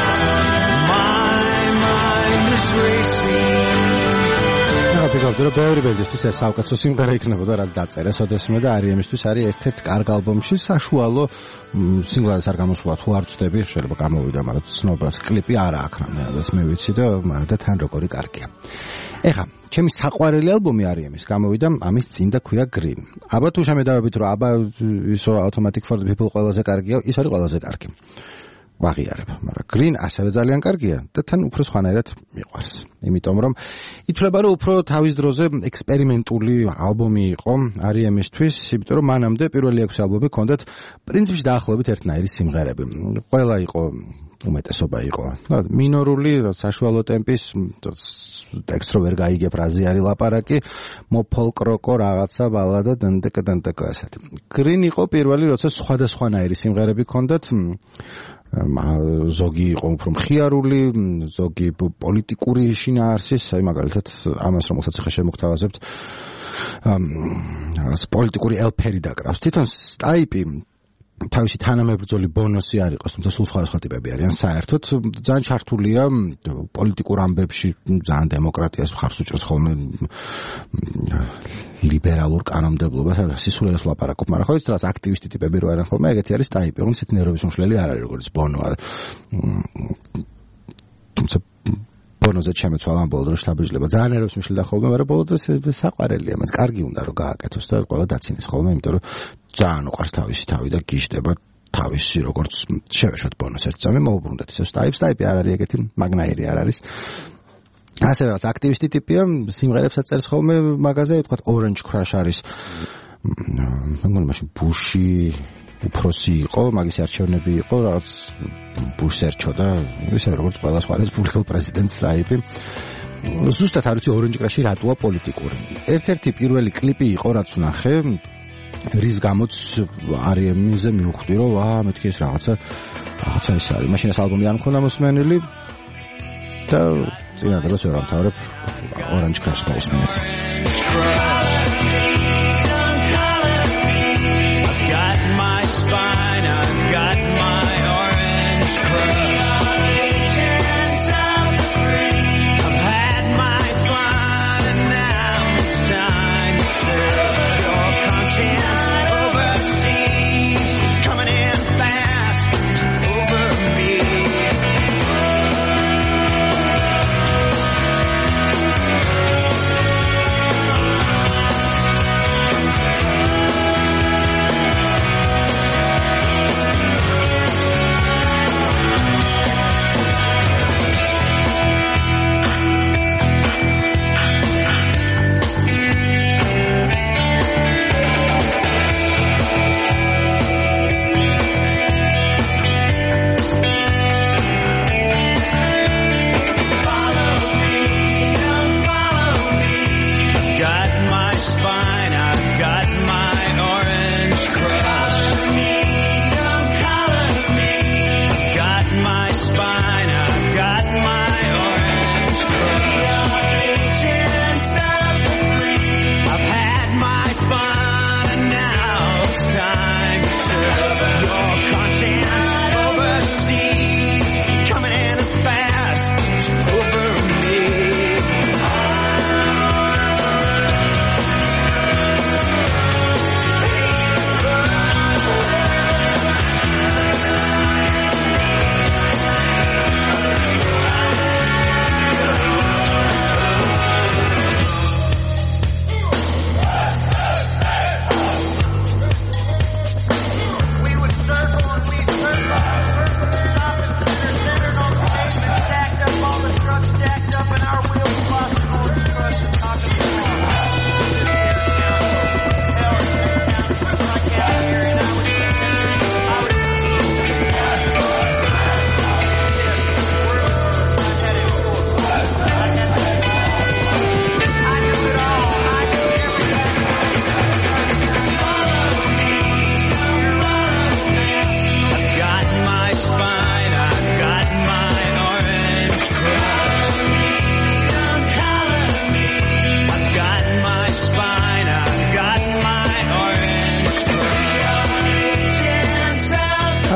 My mind is racing. ვფიქრობდი, რომ ბევრი ბენდისთვის ეს საუკეთესო სიმღერა იქნებოდა, რაც დაწერეს ოდესმე და არიემისთვის არის ერთ-ერთ კარგ ალბომში საშუალო სიმღერას არ გამოსულა თუ არ ვწდები, შეიძლება გამოვიდა, მაგრამ ცნობას კლიპი არა აქვს რამდენადაც მე ვიცი და მაგრამ და თან როგორი კარგია. ეხლა ჩემი საყვარელი ალბომი არიემის გამოვიდა, ამის წინ და ქვია Green. აბა თუ შემედავებით, რომ აბა ისო Automatic for the People ყველაზე კარგია, ის არის ყველაზე კარგი. ვაღიარებ, მაგრამ Green ასევე ძალიან კარგია და თან უფრო სხვანაირად მიყვარს. იმიტომ რომ ითვლება, რომ უფრო თავის დროზე ექსპერიმენტული ალბომი იყო არიემისთვის, იმიტომ რომ მანამდე პირველი 6 ალბომი ჰქონდათ პრინციპში დაახლოებით ერთნაირი სიმღერები. ყველა იყო უმეტესობა იყო მინორული, საშუალო ტემპის, ტექსტ რო ვერ გაიგე, ფრაზი არის ლაპარაკი, მოფოლკროკო რაღაცა ბალადა დნტკ ასეთი. Green იყო პირველი, როცა სხვადასხვანაირი სიმღერები ჰქონდათ. ზოგი იყო უფრო მხიარული, ზოგი პოლიტიკური შინაარსის, აი მაგალითად ამას რომელსაც ხე შემოგთავაზებთ, პოლიტიკური ელფერი დაკრავს. თვითონ სტაიპი თავისი თანამებრძოლი ბონოსი არ იყოს, თუმცა სულ სხვადასხვა ტიპები არიან საერთოდ, ძალიან ჩართულია პოლიტიკურ ამბებში, ძალიან დემოკრატიას მხარს უჭერს ხოლმე ლიბერალურ კანონმდებლობას, სისულელეს ვლაპარაკობ, მაგრამ ხო ის რაც აქტივისტი ტიპები რო არიან ხოლმე, ეგეთი არის ტაიპი, რომ ისეთი ნერვების მომშლელი არ არის, როგორც ბონო არის. თუმცა ბონოზე შემეცვალა ამ ბოლო დროს შთაბეჭდილება, ძალიან ნერვებს მიშლიდა ხოლმე, მაგრამ ბოლო დროს საყვარელია, მას კარგი უნდა რომ გააკეთოს და ყველა დაცინის ხოლმე, იმიტომ რომ ძალიან უყვარს თავისი თავი და გიждდება თავისი როგორც შევეშოთ ბონოს ერთ წამი მოუბრუნდეთ ისე სტაიპი არ არის ეგეთი მაგნაირი არ არის. ასევე რაც აქტივისტი ტიპია, სიმღერებს აწერს ხოლმე მაგაზე, თქვა Orange Crush არის. მეგონა მაშინ ბუში უფროსი იყო, მაგის არჩევნები იყო, რაც ბუშს ერჩოდა, ისე როგორც ყველა სხვა რესპუბლიკელ პრეზიდენტს რაიპი. ზუსტად არ ვიცი Orange Crush-ი რატოა პოლიტიკური. ერთ-ერთი პირველი კლიპი იყო, რაც ვნახე, რის გამოც არიემიზე მივხვდი, რომ მეთქი ეს რაღაცა ის არის. მაშინ ეს ალბომი არ მქონდა მოსმენილი და წინადადებას ვერ ამთავრებ Orange Crush მოსმენით. I've got my spine, I've got my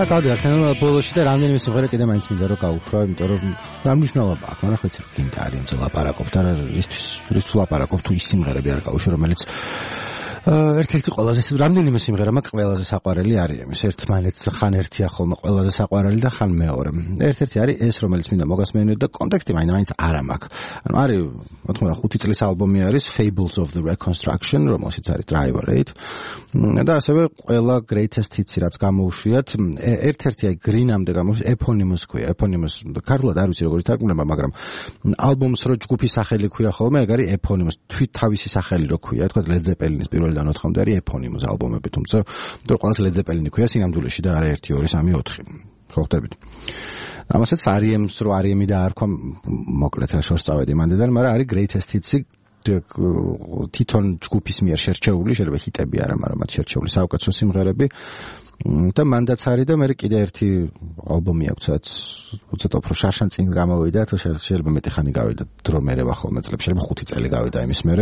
გავდივართ ბოლოში და რამდენიმე სიმღერა კიდე მაინც მინდა რომ გავუშვა, იმიტომ რომ რა მნიშვნელობა აქვს, მაგრამ ხეცი გინდა არის ამ ლაპარაკობთ და რის ლაპარაკობთ თუ ის სიმღერები არ გავუშვი, რომელიც ერთ-ერთი ყველაზე რამდენიმე სიმღერა მაქვს ყველაზე საყვარელი არის ამის. ერთმანეთს ხან ერთია ხოლმე ყველაზე საყვარელი და ხან მეორე. ერთ-ერთი არის ეს, რომელიც მინდა მოგასმენიოთ და კონტექსტი მაინც არა მაქვს. ანუ არის 95 წლის ალბომი არის Fables of the Reconstruction, რომელშიც არის Driver 8. და ასევე ყველა greatest hits-ი რაც გამოუშვიათ, ერთ-ერთი აი Green-ამდე გამოუშვია, Eponymous ქვია. Eponymous ქართულად არ ვიცი როგორ ითარგმნება, მაგრამ ალბომს რო ჯგუფის სახელი ქვია ხოლმე, ეგ არის Eponymous. თვით თავისი სახელი რო ქვია, თქვა Led Zeppelin-ის პირველი და 4-მდე არის Eponymous ალბომები, თუმცა მეტყვი ყველას Led Zeppelin-ი ქვია სინამდვილეში და არა 1 2 3 4. ხო ხდებით. ამასაც R.E.M-ს რო R.E.M-ი და არ თქვა მოკლედ რა შორს წავედი მანდედან, მაგრამ არის greatest hits-ი თვითონ ჯგუფის მიერ შერჩეული, შეიძლება ჰიტები არა, მაგრამ მათ შერჩეული საუკეთესო სიმღერები. და მანდაც არის და მე კიდე ერთი ალბომი აქვს, რაც უცოტა უფრო შარშან წინ გამოვიდა, თუ შეიძლება მეტი ხანი გავიდა დრო მერევა ხოლმე წლებს, შეიძლება 5 წელი გავიდა იმის მერე.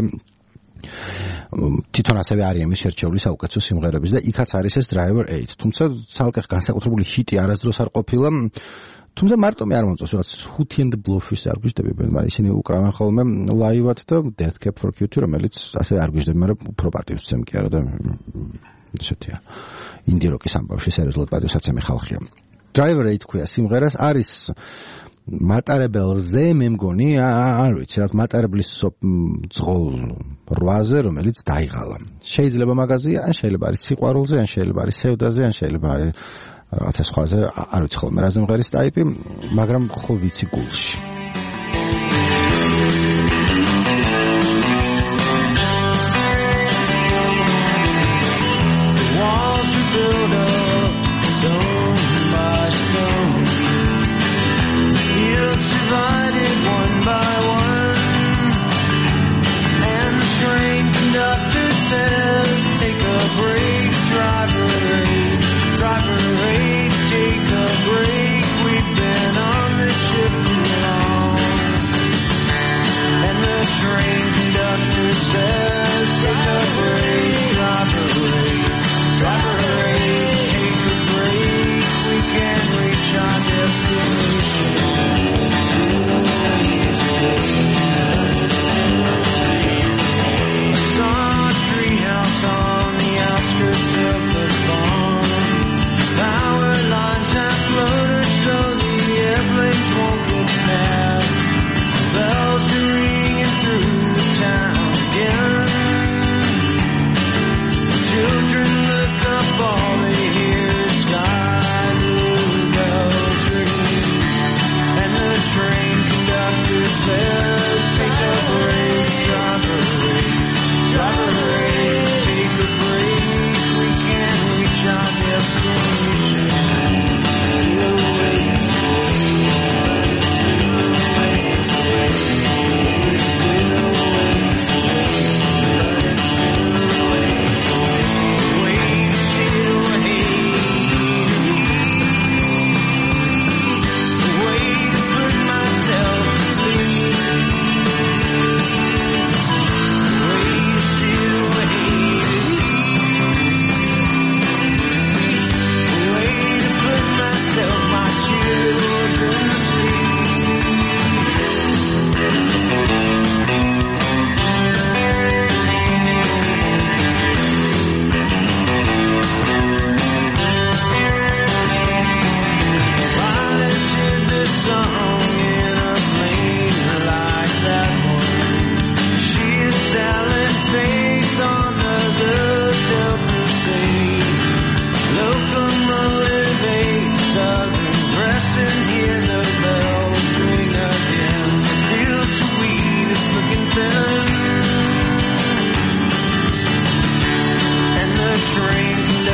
თვითონ ასევე R.E.M-ის შერჩეული საუკეთესო სიმღერების და იქაც არის ეს Driver 8. თუმცა ცალკე განსაკუთრებული ჰიტი არასდროს არ ყოფილა. თუმცა მარტო მე არ მომწონს, რაც Hootie and the Blowfish არ გვიждები, მაგრამ ისინი უკრავენ ხოლმე ლაივად და Death Cab for Cutie, რომელიც ასევე არ გვიждები, მაგრამ უფრო პატივსცემ კი არა და ესეთია. ინდი როკის ამბავში სერიოზულად პატივსაცემი ხალხია. Driver 8 ქვია სიმღერას, არის მატარებელზე მე მგონი, არ ვიცი, რაც მატარებლის ძღოლ 8-ზე, რომელიც დაიღალა. შეიძლება მაგაზია, ან შეიძლება არის სიყვარულზე, ან შეიძლება არის სევდაზე, ან შეიძლება არის რაღაცა სხვაზე, არ ვიცი ხოლმე რა სიმღერის ტაიპი, მაგრამ ხო ვიცი გულში.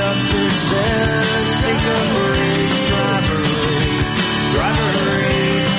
Driver,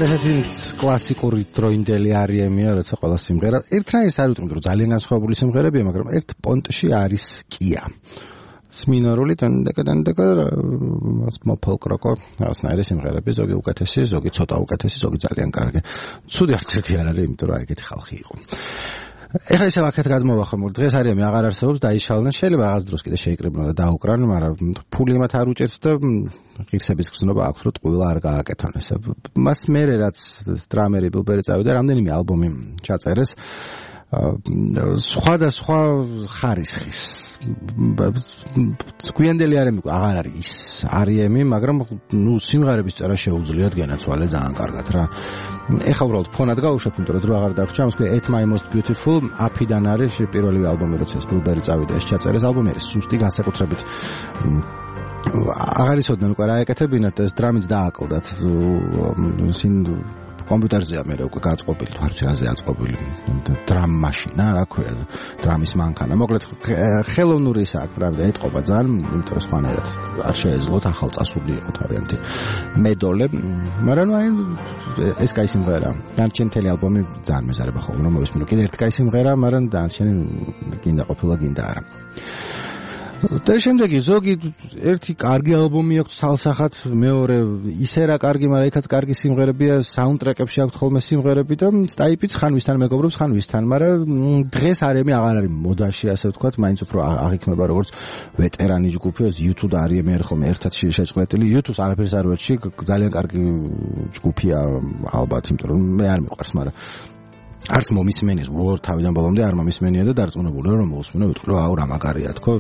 ესეც კლასიკური დროინდელი არიემია, როცა ყველა სიმღერა ერთნაირად არ ვიტყვი, რომ ძალიან განსხვავებული სიმღერებია, მაგრამ ერთ პონტში არის კია. მინორული დანდეკა მოფოლკროკო ასნაირი სიმღერები, ზოგი უკეთესი, ზოგი ცოტა უკეთესი, ზოგი ძალიან კარგი. ცუდი არც ერთი არ არის, იმიტომ რომ ეგეთი ხალხი იყო. ეხლა ისევ აქეთ გადმოვახმოვ, დღეს არიამი აღარ არსებობს, დაიშალნენ, შეიძლება რაღაც დროს კიდე შეიკრიბნონ და დაუკრან, მაგრამ ფული მათ არ უჭერს და ღირსების გზნობა აქვს, რომ ტყუილა არ გააკეთონ ესე. მას მერე რაც დრამერი ბილბერი წავიდა, რამდენიმე ალბომი ჩაწერეს. სხვადასხვა ხარისხის. გვიანდელი არიემი აღარ არის ის არიემი, მაგრამ ნუ სიმღერების წერა შეუძლიათ განაცვალე ძალიან კარგად რა. ეხლა უბრალოდ ფონად გავუშვებ, იმიტომ რომ დრო აღარ დაგვრჩა, ამას ქვია At My Most Beautiful, აფიდან არის პირველი ალბომი, როცა ეს ბილბერი წავიდა, ეს ჩაწერეს ალბომი არის სუსტი განსაკუთრებით აღარ იცოდნენ უკვე რა ეკეთებინათ, ეს დრამიც დააკლდათ კომპიუტერზეა მე უკვე გაწყობილი, თვარჩაზე აწყობილი დრამ მაშინა, რა ქვია, დრამის მანქანა. მოკლედ ხელოვნური ის აქვს, რა და ეთყობა ძალიან, იმიტომ რომ სხვანაირად არ შეეძლოთ ახალ წასული იყო თავიანთი მედოლე, მაგრამ აი ეს კაი სიმღერა. დანარჩენი ალბომი ძალიან მეზარება ხოლმე რომ მოვისმინო. კიდე ერთი კაი სიმღერა, მაგრამ დანარჩენი გინდა ყოფილა გინდა არა. და შემდეგი ზოგი ერთი კარგი ალბომი აქვს ცალსახად, მეორე ისე რა კარგი, მაგრამ იქაც კარგი სიმღერებია, საუნდტრეკებში აქვს ხოლმე სიმღერები და სტაიპიც ხან ვისთან მეგობრობს, ხან ვისთან, მაგრამ დღეს არიემი აღარ არის მოდაში, ასე ვთქვათ, მაინც უფრო აღიქმება როგორც ვეტერანი ჯგუფი, U2 და არიემი არის ხოლმე ერთად შეჭყვეტილი. U2-ს არაფერს არ ვეჭი, ძალიან კარგი ჯგუფია ალბათ, იმიტომ რომ მე არ მიყვარს, მაგრამ არც მომისმენია, უბრალოდ თავიდან ბოლომდე არ მომისმენია და დარწმუნებულია რომ მოусმინო, ვიტყვი რომ აუ რა მაგარია თქო.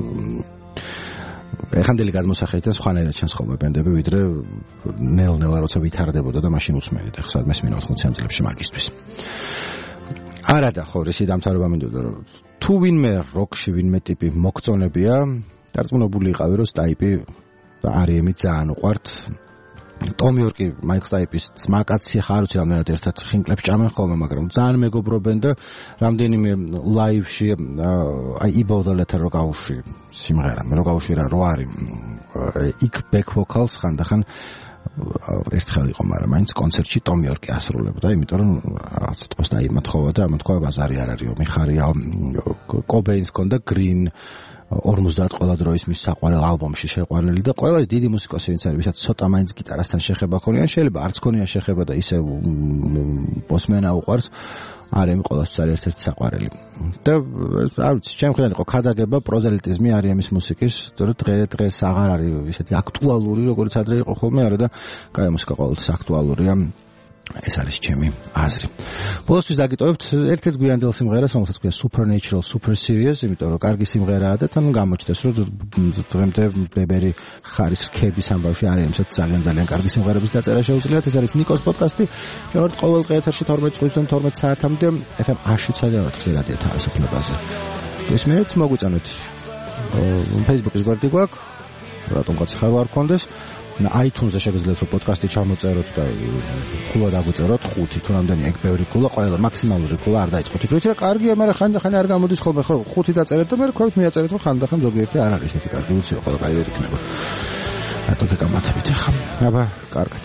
ეხანდელი გადმოსახედიდან სხვანაირად ჩანს ხოლმე ბენდები, ვიდრე ნელ-ნელა როცა ვითარდებოდა და მაშინ უსმენით. ეხლა მესმინა 80-იან წლებში მაგისტვის. არადა ხო, ისე დამთავრება მინდოდა რომ თუ ვინმე როკში ვინმე ტიპი მოგწონებია, დარწმუნებული იყავი რომ სტაიპი და არიემი ძალიან უყვართ. ტომ იორკი, მაიკლ სტაიპის ძმაკაცი ხარ, უცი რამდენად ერთად ხინკლებს ჭამენ ხოლმე, მაგრამ ძალიან მეგობრობენ და რამდენიმე ლაივში, აი Ebo the Letter რო გავუშვი სიმღერა, მე რო გავუშვი რა არის იქ back vocals ხანდახან ერთხელ იყო, მაგრამ მაინც კონცერტში ტომ იორკი ასრულებდა, იმიტომ რომ რაღაც თქოს დაიმათხოვა და ამათქვა ბაზარი არ არისო, მიხარია კობეინს კონდა Green 50 ყველა დროის მის საყვარელ ალბომში შეყვანილი და ყველა დიდი მუსიკოსი ვინც არის, ვისაც ცოტა მაინც გიტარასთან შეხება ქონია, შეიძლება არც ქონია შეხება და ისე ბოსმენა უყვარს, არიემი ყოველთვის არის ერთ-ერთი საყვარელი. და არ ვიცი, ჩემ მხრიდან იყო ქადაგება, პროზელიტიზმი არიემის მუსიკის, რომ დღეს აღარ არის ისეთი აქტუალური, როგორც ადრე იყო ხოლმე, არა და კაი მუსიკა ყოველთვის აქტუალურია. ეს არის ჩემი აზრი. ბოლოსთვის დაგიტოვებთ ერთ-ერთ გვიანდელ სიმღერას, რომელსაც ქვია Supernatural, Super Serious, იმიტომ რომ კარგი სიმღერაა და თან გამოჩნდეს, რომ დღემდე ბებერი ხარისხების ამბავში არის ესეთ ძალიან კარგი სიმღერების დაწერა შეუძლიათ. ეს არის ნიკოს პოდკასტი. ჩვენ ვართ ყოველ დღე ეთერში 12 წუთიდან 12 საათამდე FM 107.4 რადიო თავისუფლებაზე. გესმენთ, მოგვიწონეთ. Facebook-ის გვერდი გვაქვს, რატომღაც ხარ არ გქონდეს. iTunes-ზე შეგიძლიათ პოდკასტი ჩამოწეროთ და ქულა დაგვიწეროთ 5 თუ რამდენი ეგ ბევრი ქულა, ყველა მაქსიმალური ქულა არ დაიწყოთ. იქ რა კარგია, მაგრამ ხანდახან არ გამოდის ხოლმე, ხო 5 დაწერეთ და მე ვქვით მიაწერეთ, რომ ხანდახან ზოგიერთი არ არის ესეთი კარგი, ვიცი რომ ყველა კაი ვერ იქნება. რატო გეკამათებით ახლა? აბა, კარგად.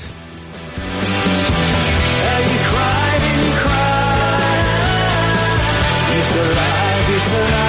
You cried and cried. You said I